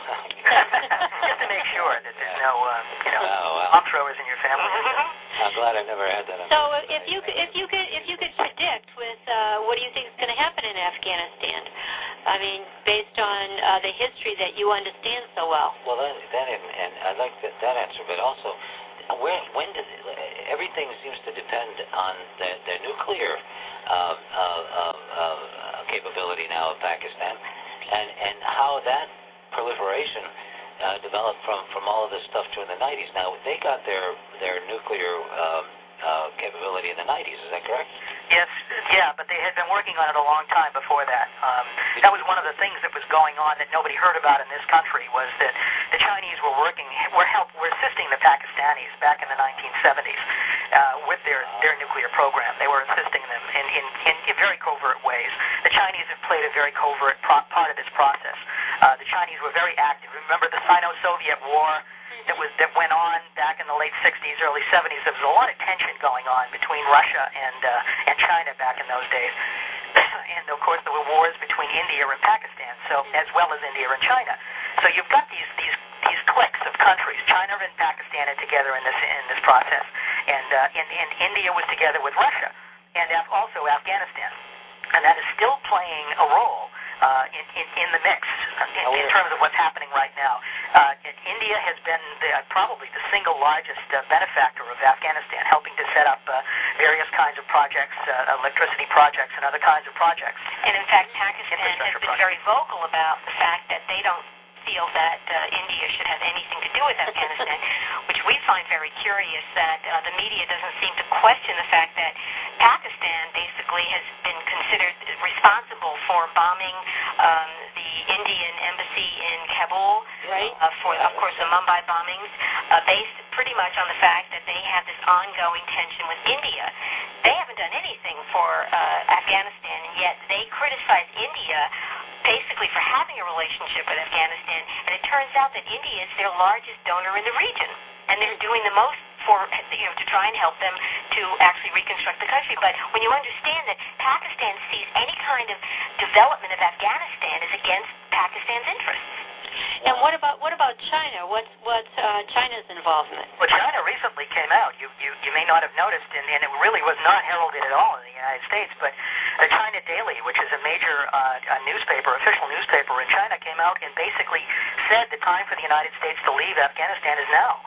Just to make sure that there's no, uh, you know, Oh, wow. bomb throwers in your family. I'm glad I've never had that. So uh, if you could, if you could if you could predict with uh, what do you think is going to happen in Afghanistan? I mean, based on uh, the history that you understand so well. Well, that, that and, and I like that, that answer, but also, where, when does everything seems to depend on the, the nuclear uh, uh, uh, uh, capability now of Pakistan, and and how that proliferation uh, developed from, from all of this stuff during the nineties. Now they got their their nuclear um, uh, capability in the nineties. Is that correct? Yes, yeah, but they had been working on it a long time before that. Um, that was one of the things that was going on that nobody heard about in this country, was that the Chinese were working, were help, were assisting the Pakistanis back in the nineteen seventies uh, with their, their nuclear program. They were assisting them in, in, in, in very covert ways. The Chinese have played a very covert pro- part of this process. Uh, the Chinese were very active. Remember the Sino-Soviet War that was that went on back in the late sixties, early seventies. There was a lot of tension going on between Russia and uh, and China back in those days. And of course there were wars between India and Pakistan, so as well as India and China. So you've got these these these cliques of countries. China and Pakistan are together in this in this process, and uh, and, and India was together with Russia, and Af- also Afghanistan, and that is still playing a role uh, in, in in the mix in, in terms of what's happening right now. Uh, India has been the, uh, probably the single largest uh, benefactor of Afghanistan, helping to set up uh, various kinds of projects, uh, electricity projects, and other kinds of projects. And in fact, Pakistan has been projects. very vocal about the fact that they don't feel that uh, India should have anything to do with Afghanistan, which we find very curious that uh, the media doesn't seem to question the fact that Pakistan basically has been considered responsible for bombing um, the Indian embassy in Kabul, Right. uh, for, of course, the Mumbai bombings, uh, based pretty much on the fact that they have this ongoing tension with India. They haven't done anything for uh, Afghanistan, and yet they criticize India basically for having a relationship with Afghanistan, and it turns out that India is their largest donor in the region, and they're doing the most for, you know, to try and help them to actually reconstruct the country. But when you understand that Pakistan sees any kind of development of Afghanistan is against Pakistan's interests. And what about what about China? What's what's uh, China's involvement? Well, China recently came out. You you, you may not have noticed, and, and it really was not heralded at all in the United States, but the China Daily, which is a major uh, a newspaper, official newspaper in China, came out and basically said the time for the United States to leave Afghanistan is now.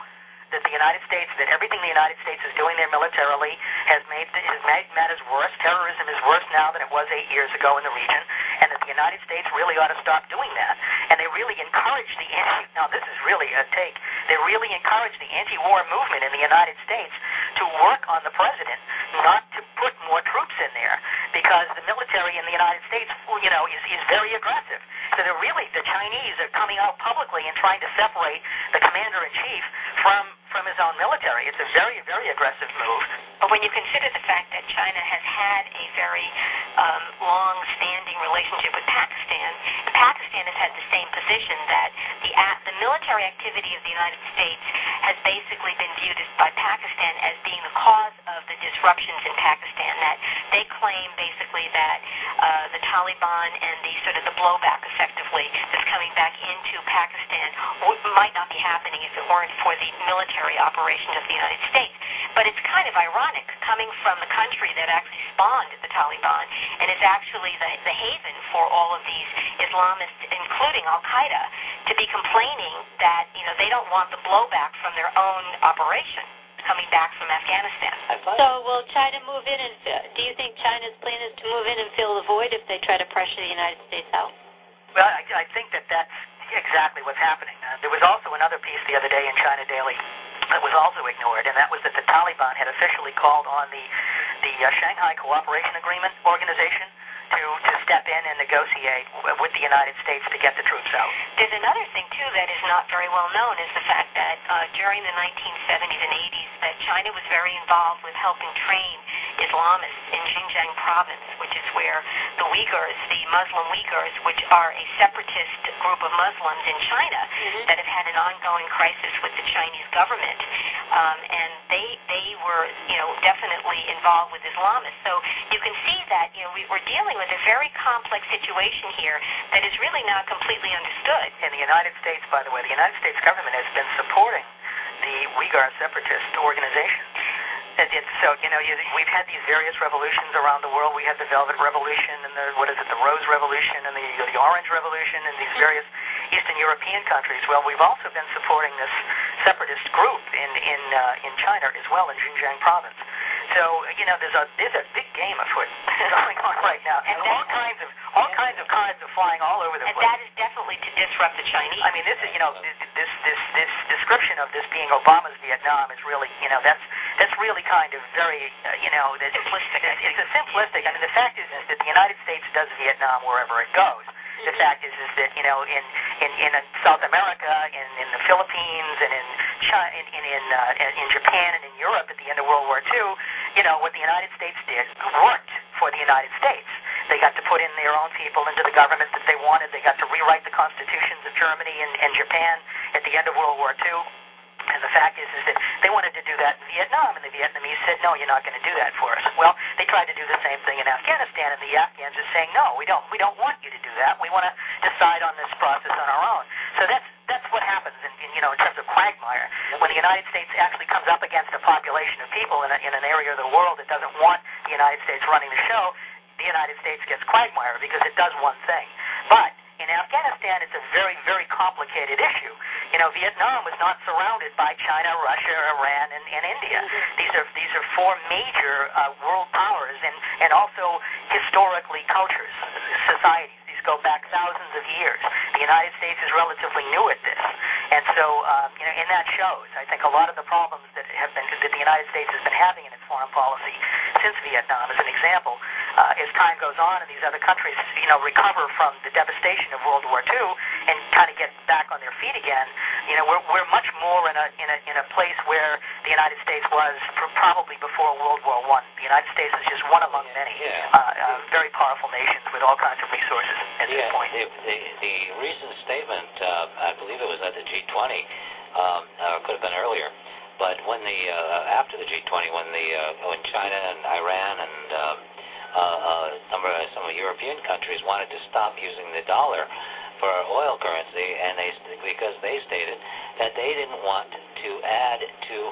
that the United States, that everything the United States is doing there militarily has made has made matters worse. Terrorism is worse now than it was eight years ago in the region, and that the United States really ought to stop doing that. And they really encourage the anti. Now this is really a take. They really encourage the anti-war movement in the United States to work on the president, not to put more troops in there, because the military in the United States, you know, is, is very aggressive. So they're really, the Chinese are coming out publicly and trying to separate the commander-in-chief from, from his own military. It's a very, very aggressive move. But when you consider the fact that China has had a very um, long-standing relationship with Pakistan, Pakistan has had the same position that the, the military activity of the United States has basically been viewed as, by Pakistan as being the cause of the disruptions in Pakistan, that they claim basically that uh, the Taliban and the sort of the blowback effectively that's coming back into Pakistan w- might not be happening if it weren't for the military operations of the United States. But it's kind of ironic coming from the country that actually spawned the Taliban and is actually the, the haven for all of these Islamists, including Al-Qaeda, to be complaining that, you know, they don't want the blowback from their own operation coming back from Afghanistan. So will China move in and fill, do you think China's plan is to move in and fill the void if they try to pressure the United States out? Well, I, I think that that's exactly what's happening. Uh, there was also another piece the other day in China Daily that was also ignored, and that was that the Taliban had officially called on the the uh, Shanghai Cooperation Agreement Organization to, to step in and negotiate w- with the United States to get the troops out. There's another thing, too, that is not very well known, is the fact that uh, during the nineteen seventies and eighties, that China was very involved with helping train Islamists in Xinjiang province, which is where the Uyghurs, the Muslim Uyghurs, which are a separatist group of Muslims in China mm-hmm. that have had an ongoing crisis with the Chinese government, um, and they they were, you know, definitely involved with Islamists. So you can see that, you know, we, we're dealing with a very complex situation here that is really not completely understood. In the United States, by the way, the United States government has been supporting the Uyghur separatist organization. It, it's, so, you know, you, we've had these various revolutions around the world. We had the Velvet Revolution and the, what is it, the Rose Revolution and the, the Orange Revolution in these various Eastern European countries. Well, we've also been supporting this separatist group in, in, uh, in China as well, in Xinjiang province. So, you know, there's a there's a big game afoot going on right now, and all kinds of all kinds of cards are flying all over the and place. And that is definitely to disrupt the Chinese. I mean, this is, you know, this this this, this description of this being Obama's Vietnam is really, you know, that's that's really kind of very, uh, you know, it's simplistic. It's, it's a simplistic. I mean, the fact is, is that the United States does Vietnam wherever it goes. The mm-hmm. fact is, is that, you know, in in, in South America, in, in the Philippines, and in China, in in in, uh, in Japan, and in Europe at the end of World War Two, you know, what the United States did worked for the United States. They got to put in their own people into the government that they wanted. They got to rewrite the constitutions of Germany and, and Japan at the end of World War Two. And the fact is, is that they wanted to do that in Vietnam, and the Vietnamese said, no, you're not going to do that for us. Well, they tried to do the same thing in Afghanistan, and the Afghans are saying, no, we don't, we don't want you to do that. We want to decide on this process on our own. So that's that's what happens, in, in, you know, in terms of quagmire. When the United States actually comes up against a population of people in, a, in an area of the world that doesn't want the United States running the show, the United States gets quagmire because it does one thing. But in Afghanistan, it's a very, very complicated issue. You know, Vietnam was not surrounded by China, Russia, Iran, and, and India. These are these are four major uh, world powers, and, and also historically cultures, societies. These go back thousands of years. The United States is relatively new at this, and so um, you know, and that shows. I think a lot of the problems that have been that the United States has been having in its foreign policy since Vietnam, as an example, uh, as time goes on and these other countries, you know, recover from the devastation of World War Two and kind of get back on their feet again, you know, we're we're much more in a in a in a place where the United States was probably before World War One. The United States is just one among many yeah. uh, uh, very powerful nations with all kinds of resources at yeah, this point. The, the, the recent statement, uh, I believe it was at the G twenty, um, or it could have been earlier, but when the uh, after the G twenty, when the uh, when China and Iran and um, uh, uh, number of some of European countries wanted to stop using the dollar for oil currency, and they because they stated that they didn't want to add to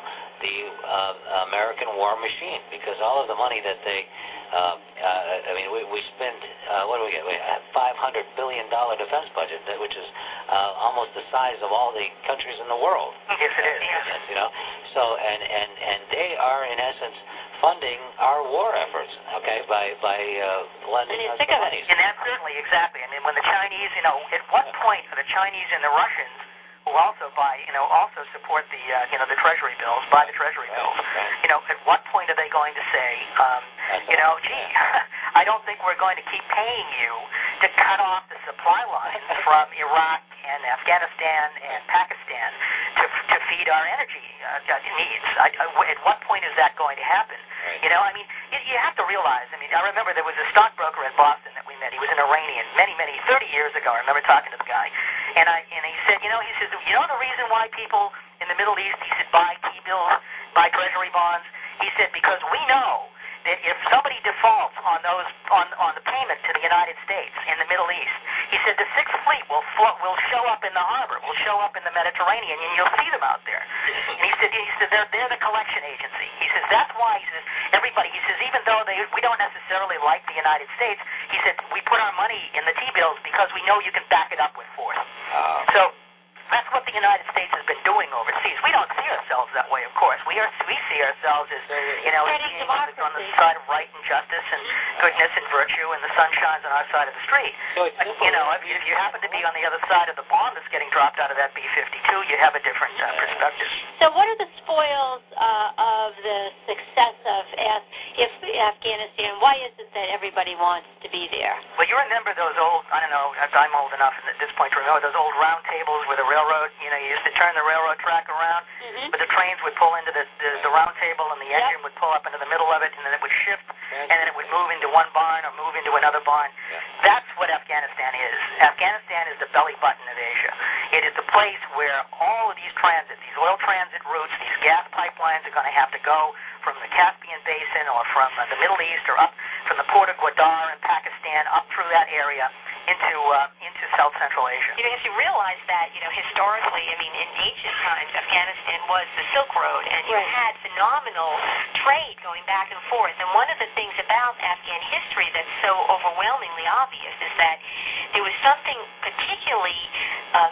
the uh, American war machine, because all of the money that they, uh, uh, I mean, we, we spend, uh, what do we get? We have five hundred billion dollars defense budget, that, which is uh, almost the size of all the countries in the world. Yes, it is. Yes, you know. So, and, and, and they are, in essence, funding our war efforts, okay, by, by uh, lending us the money. And that's certainly, exactly. I mean, when the Chinese, you know, at what point are the Chinese and the Russians, who also buy, you know, also support the, uh, you know, the Treasury bills, buy the Treasury bills. Right, right. You know, at what point are they going to say, um, you know, gee, yeah. I don't think we're going to keep paying you to cut off the supply lines from Iraq and Afghanistan and Pakistan to to feed our energy uh, needs. I, I, at what point is that going to happen? Right. You know, I mean, you, you have to realize. I mean, I remember there was a stockbroker in Boston that we met. He was an Iranian, many, many, thirty years ago. I remember talking to the guy, and I and he said, you know, he says, you know, the reason why people in the Middle East, he said, buy T-bills, buy Treasury bonds. He said because we know that if somebody defaults on those on on the payment to the United States in the Middle East, he said the Sixth Fleet will flo- will show up in the harbor, will show up in the Mediterranean, and you'll see them out there. And he said he said they're they're the collection agency. He says that's why he says everybody. He says even though they we don't necessarily like the United States, he said we put our money in the T-bills because we know you can back it up with force. Uh, so. That's what the United States has been doing overseas. We don't see ourselves that way, of course. We are we see ourselves as, you know, being on the side of right and justice and goodness and virtue, and the sun shines on our side of the street. So it's you know, if you, if you happen to be on the other side of the bomb that's getting dropped out of that B fifty-two, you have a different uh, perspective. So what are the spoils uh, of the success of Af- if Afghanistan? Why is it that everybody wants to be there? Well, you remember those old, I don't know, I'm old enough at this point to remember those old round tables where the railroad, you know, you used to turn the railroad track around, mm-hmm. but the trains would pull into the, the, the round table and the yep. engine would pull up into the middle of it, and then it would shift, and then it would move into one barn or move into another barn. Yeah. That's what Afghanistan is. Afghanistan is the belly button of Asia. It is the place where all of these transit, these oil transit routes, these gas pipelines are going to have to go from the Caspian Basin or from uh, the Middle East or up from the port of Gwadar in Pakistan up through that area into uh, into South Central Asia. You know, if you realize that, you know, historically, I mean, in ancient times, Afghanistan was the Silk Road, and you right. had phenomenal trade going back and forth. And one of the things about Afghan history that's so overwhelmingly obvious is that there was something particularly uh,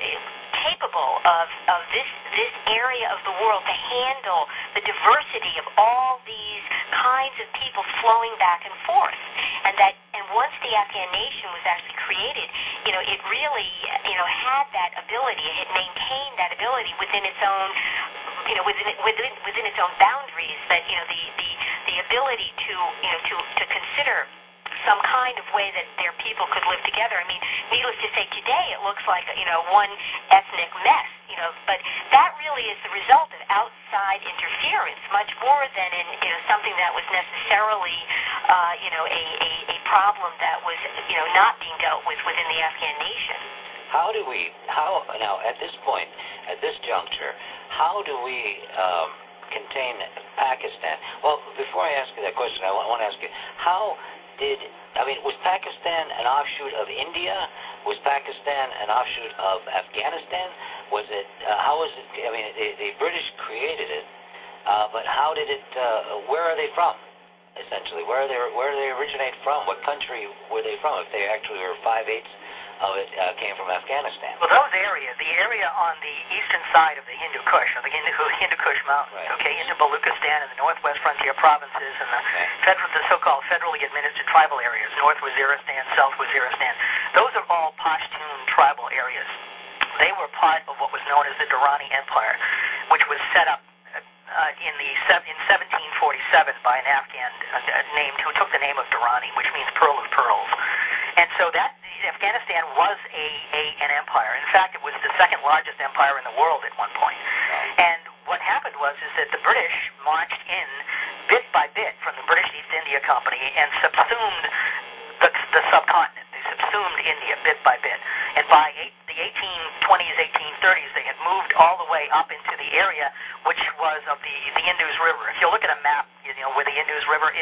capable of, of this this area of the world to handle the diversity of all these kinds of people flowing back and forth. And that and once the Afghan nation was actually created, you know, it really, you know, had that ability, it had maintained that ability within its own, you know, within within within its own boundaries, that, you know, the the, the ability to, you know, to, to consider some kind of way that their people could live together. I mean, needless to say, today it looks like, you know, one ethnic mess, you know, but that really is the result of outside interference, much more than in, you know, something that was necessarily, uh, you know, a, a, a problem that was, you know, not being dealt with within the Afghan nation. How do we, how, now, at this point, at this juncture, how do we um, contain Pakistan? Well, before I ask you that question, I want, I want to ask you, how did, I mean, was Pakistan an offshoot of India? Was Pakistan an offshoot of Afghanistan? Was it, uh, how was it, I mean, the, the British created it, uh, but how did it, uh, where are they from, essentially? Where, are they, where do they originate from? What country were they from, if they actually were five-eighths of it uh, came from Afghanistan? Well, those areas, the area on the eastern side of the Hindu Kush, or the Hindu, Hindu Kush Mountains, right. okay, into Baluchistan and the northwest frontier provinces and the, okay. federal, the so-called federally administered tribal areas, North Waziristan, South Waziristan, those are all Pashtun tribal areas. They were part of what was known as the Durrani Empire, which was set up uh, in the in seventeen forty-seven by an Afghan uh, named who took the name of Durrani, which means pearl of pearls. And so that Afghanistan was a, a an empire. In fact, it was the second largest empire in the world at one point. And what happened was is that the British marched in bit by bit from the British East India Company and subsumed the, the subcontinent. They subsumed India bit by bit. And by eight, the eighteen twenties, eighteen thirties, they had moved all the way up into the area which was of the, the Indus River. If you look at a map, you know, where the Indus River is,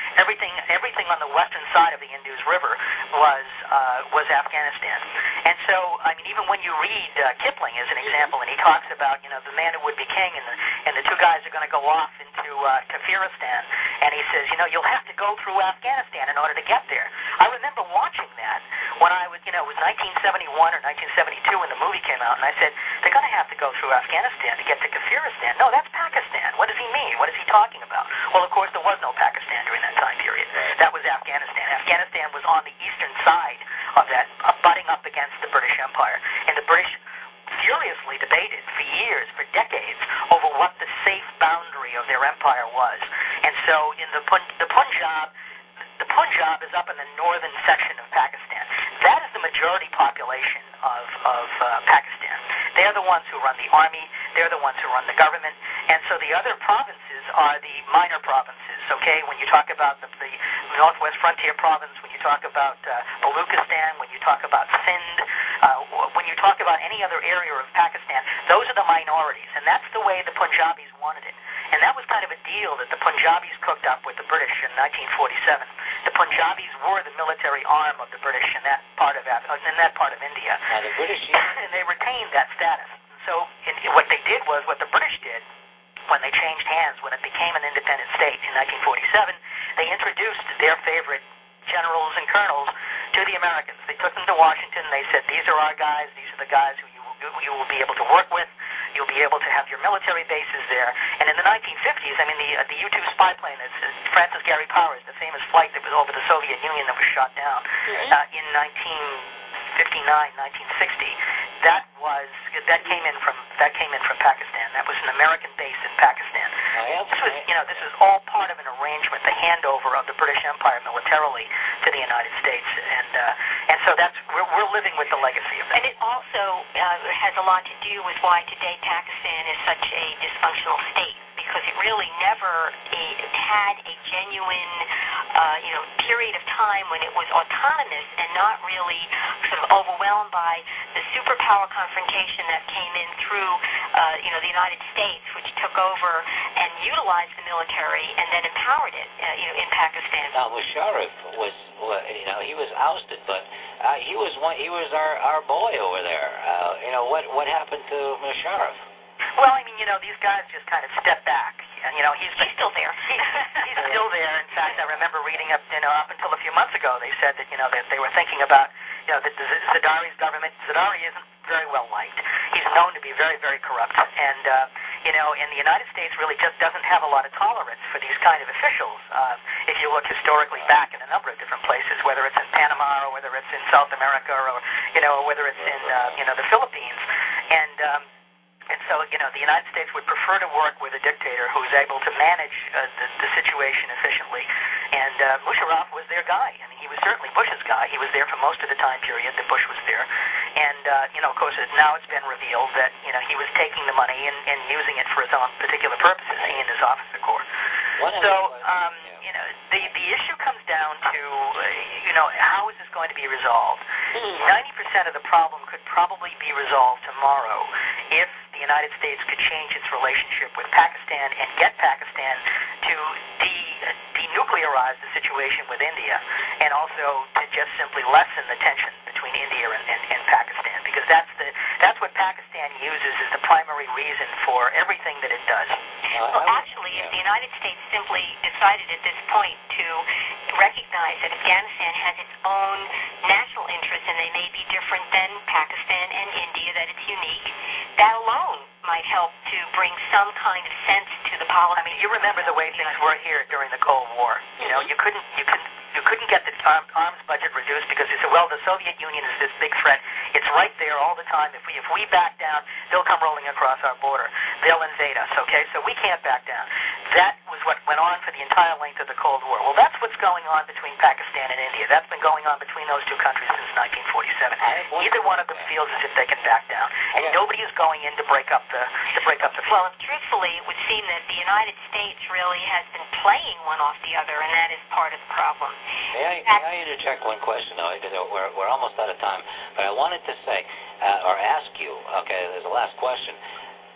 everything everything on the western side of the Indus River was uh, was Afghanistan. And so, I mean, even when you read uh, Kipling as an example, and he talks about, you know, the man who would be king, and the, and the two guys are going to go off into uh, Kafiristan, and he says, you know, you'll have to go through Afghanistan in order to get there. I remember watching that when I was, you know, it was nineteen seventy-one or nineteen seventy-two when the movie came out, and I said, they're going to have to go through Afghanistan to get to Kafiristan. No, that's Pakistan. What does he mean? What is he talking about? Well, of course, there was no Pakistan during that time period. That was Afghanistan. Afghanistan was on the eastern side of that, uh, butting up against the British Empire. And the British furiously debated for years, for decades, over what the safe boundary of their empire was. And so in the, Pun- the Punjab, the Punjab is up in the northern section of Pakistan. That is the majority population of, of uh, Pakistan. They're the ones who run the army. They're the ones who run the government. And so the other provinces are the minor provinces, okay? When you talk about the, the Northwest Frontier Province, when you talk about uh, Baluchistan, when you talk about Sindh, uh, when you talk about any other area of Pakistan, those are the minorities. And that's the way the Punjabis wanted it. And that was kind of a deal that the Punjabis cooked up with the British in nineteen forty-seven. The Punjabis were the military arm of the British in that part of Af- in that part of India. Now the British, and they retained that status. So in, what they did was what the British did when they changed hands, when it became an independent state in nineteen forty-seven, they introduced their favorite generals and colonels to the Americans. They took them to Washington. They said, these are our guys. These are the guys who you, who you will be able to work with. You'll be able to have your military bases there. And in the nineteen fifties, I mean, the uh, the U two spy plane, that's uh, Francis Gary Powers, the famous flight that was over the Soviet Union that was shot down mm-hmm. uh, in nineteen fifty-nine, nineteen sixty. That was that came in from that came in from Pakistan. That was an American base in Pakistan. This was, you know, this was all part of an arrangement, the handover of the British Empire militarily to the United States, and uh, and so that's we're, we're living with the legacy of that. And it also uh, has a lot to do with why today Pakistan is such a dysfunctional state, because it really never a, had a genuine, uh, you know, period of time when it was autonomous and not really sort of overwhelmed by the superpower confrontation that came in through, uh, you know, the United States, which took over and utilized the military and then empowered it, uh, you know, in Pakistan. Now, Musharraf was, you know, he was ousted, but uh, he was one, he was our, our boy over there. Uh, you know, what what happened to Musharraf? Well, I mean, you know, these guys just kind of step back. And, you know, he's, he's still there. He, he's still there. In fact, I remember reading up, you know, up until a few months ago, they said that, you know, that they were thinking about, you know, that the Zardari's government, Zardari isn't very well liked. He's known to be very, very corrupt. And, uh, you know, and the United States really just doesn't have a lot of tolerance for these kind of officials. Uh, if you look historically back in a number of different places, whether it's in Panama or whether it's in South America or, you know, or whether it's in, uh, you know, the Philippines. And, um, And so, you know, the United States would prefer to work with a dictator who is able to manage uh, the, the situation efficiently. And uh, Musharraf was their guy. I mean, he was certainly Bush's guy. He was there for most of the time period that Bush was there. And, uh, you know, of course, now it's been revealed that, you know, he was taking the money and, and using it for his own particular purposes, he and his officer corps. So, um, you know, the, the issue comes down to, uh, you know, how is this going to be resolved? ninety percent of the problem could probably be resolved tomorrow if the United States could change its relationship with Pakistan and get Pakistan to de- denuclearize the situation with India, and also to just simply lessen the tension between India and, and, and Pakistan, because that's the that's what Pakistan uses as the primary reason for everything that it does. Well, actually, if the United States simply decided at this point to recognize that Afghanistan has its own national interests and they may be different than Pakistan and India, that it's unique, that alone might help to bring some kind of sense to the policy. I mean, you remember the way things were here during the Cold War. You know, you couldn't you couldn't you couldn't get the arms budget reduced because you said, well, the Soviet Union is this big threat. It's right there all the time. If we if we back down, they'll come rolling across our border. They'll invade us. Okay, so we can't back down. That was what went on for the entire length of the Cold War. Well, that's what's going on between Pakistan and India. That's been going on between those two countries since nineteen forty-seven. Neither one of them feels as if they can back down, and nobody is going in to break up the to break up the fight. Well, truthfully, it would seem that the United States really has been playing one off the other, and that is part of the problem. May I, may I interject one question, though? We're, we're almost out of time, but I wanted to say, uh, or ask you, okay, there's a last question.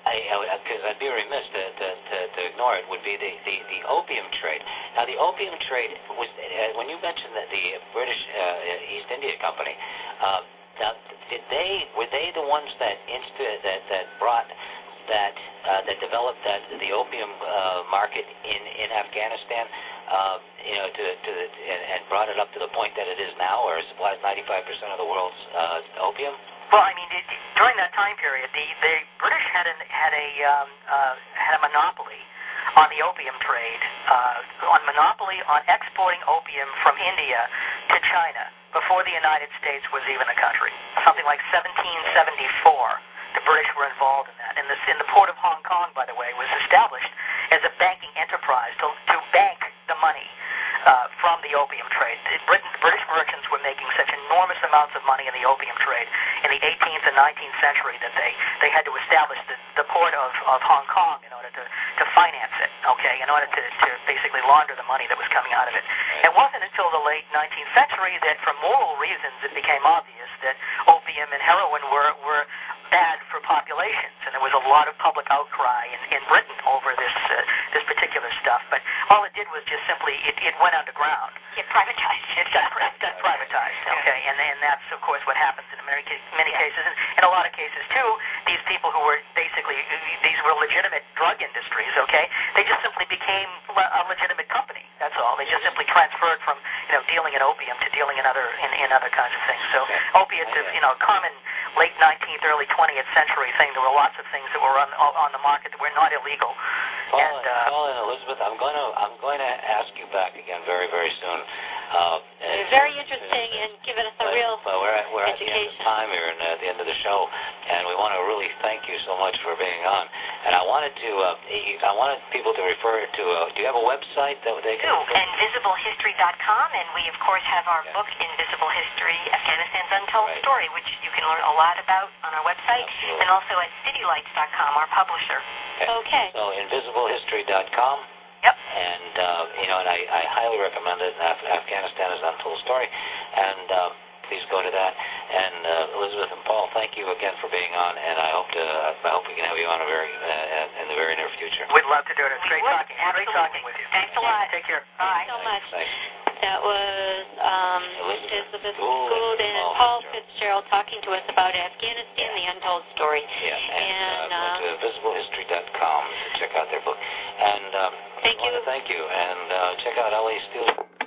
because I'd be remiss to, to, to, to ignore it, would be the, the, the opium trade. Now, the opium trade was, uh, when you mentioned that the British uh, East India Company, uh, now, did they were they the ones that insta that that brought that uh, that developed that the opium uh, market in in Afghanistan, uh, you know, to to and, and brought it up to the point that it is now, where it supplies ninety-five percent of the world's uh, opium? Well, I mean, it, during that time period, the, the British had an, had a um, uh, had a monopoly on the opium trade, uh, on monopoly on exporting opium from India to China before the United States was even a country. Something like seventeen seventy-four, the British were involved in that. And this, in the port of Hong Kong, by the way, was established as a banking enterprise to, to bank the money uh, from the opium trade. The Britain, British merchants were making such enormous amounts of money in the opium trade in the eighteenth and nineteenth century that they, they had to establish the, the port of, of Hong Kong in order to, to finance it, okay, in order to, to basically launder the money that was coming out of it. It wasn't until the late nineteenth century that for moral reasons it became obvious that opium and heroin were, were bad for populations, and there was a lot of public outcry in, in Britain over this uh, this particular stuff. But all it did was just simply it, it went underground. It privatized. It got, it got privatized. Okay, and and that's of course what happens in many many cases, and in a lot of cases too. These people who were basically these were legitimate drug industries. Okay, they just simply became a legitimate company. That's all. They just simply transferred from you know dealing in opium to dealing in other in, in other kinds of things. So opiates is you know common late nineteenth, early twentieth century thing. There were lots of things that were on on the market that were not illegal. Paul and, and, uh, Paul and Elizabeth, I'm going to I'm going to ask you back again very very soon. Uh, You're very interesting and giving us a but, real but we're at, we're education. at the end of time here and at the end of the show, and we want to really thank you so much for being on. And I wanted to uh, I wanted people to refer to. Uh, do you have a website that they can? Do, invisible history dot com, and we of course have our Okay. book, Invisible History: Afghanistan's Untold Right. Story, which you can learn a lot about on our website, Absolutely. and also at citylights dot com, our publisher. Okay. So invisible history dot com. Yep. And, uh, you know, and I, I highly recommend it. Af- Afghanistan is an Untold Story. And uh, please go to that. And uh, Elizabeth and Paul, thank you again for being on. And I hope to I hope we can have you on a very uh, in the very near future. we'd love to do it. It's We great would, talking. Great absolutely. talking with you. Thanks a lot. Take care. Bye. So much. Thanks. That was um, Elizabeth Elizabeth Gould Gould and and Paul Paul Fitzgerald talking to us about Afghanistan, the Untold Story. Yeah, and, And, uh, uh, go to invisible history dot com to check out their book. And um, Thank I want you. to thank you. And uh, check out L A Steel.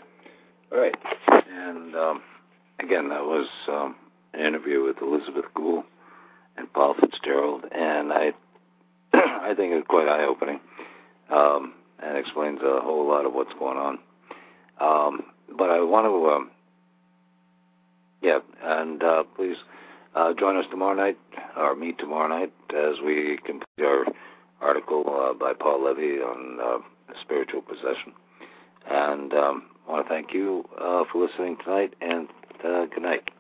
All right. And um, again, that was um, an interview with Elizabeth Gould and Paul Fitzgerald, and I I think it's quite eye-opening um, and explains a whole lot of what's going on. Um, but I want to, um, yeah, and uh, please uh, join us tomorrow night, or meet tomorrow night, as we complete our article uh, by Paul Levy on uh, spiritual possession. And um, I want to thank you uh, for listening tonight, and uh, good night.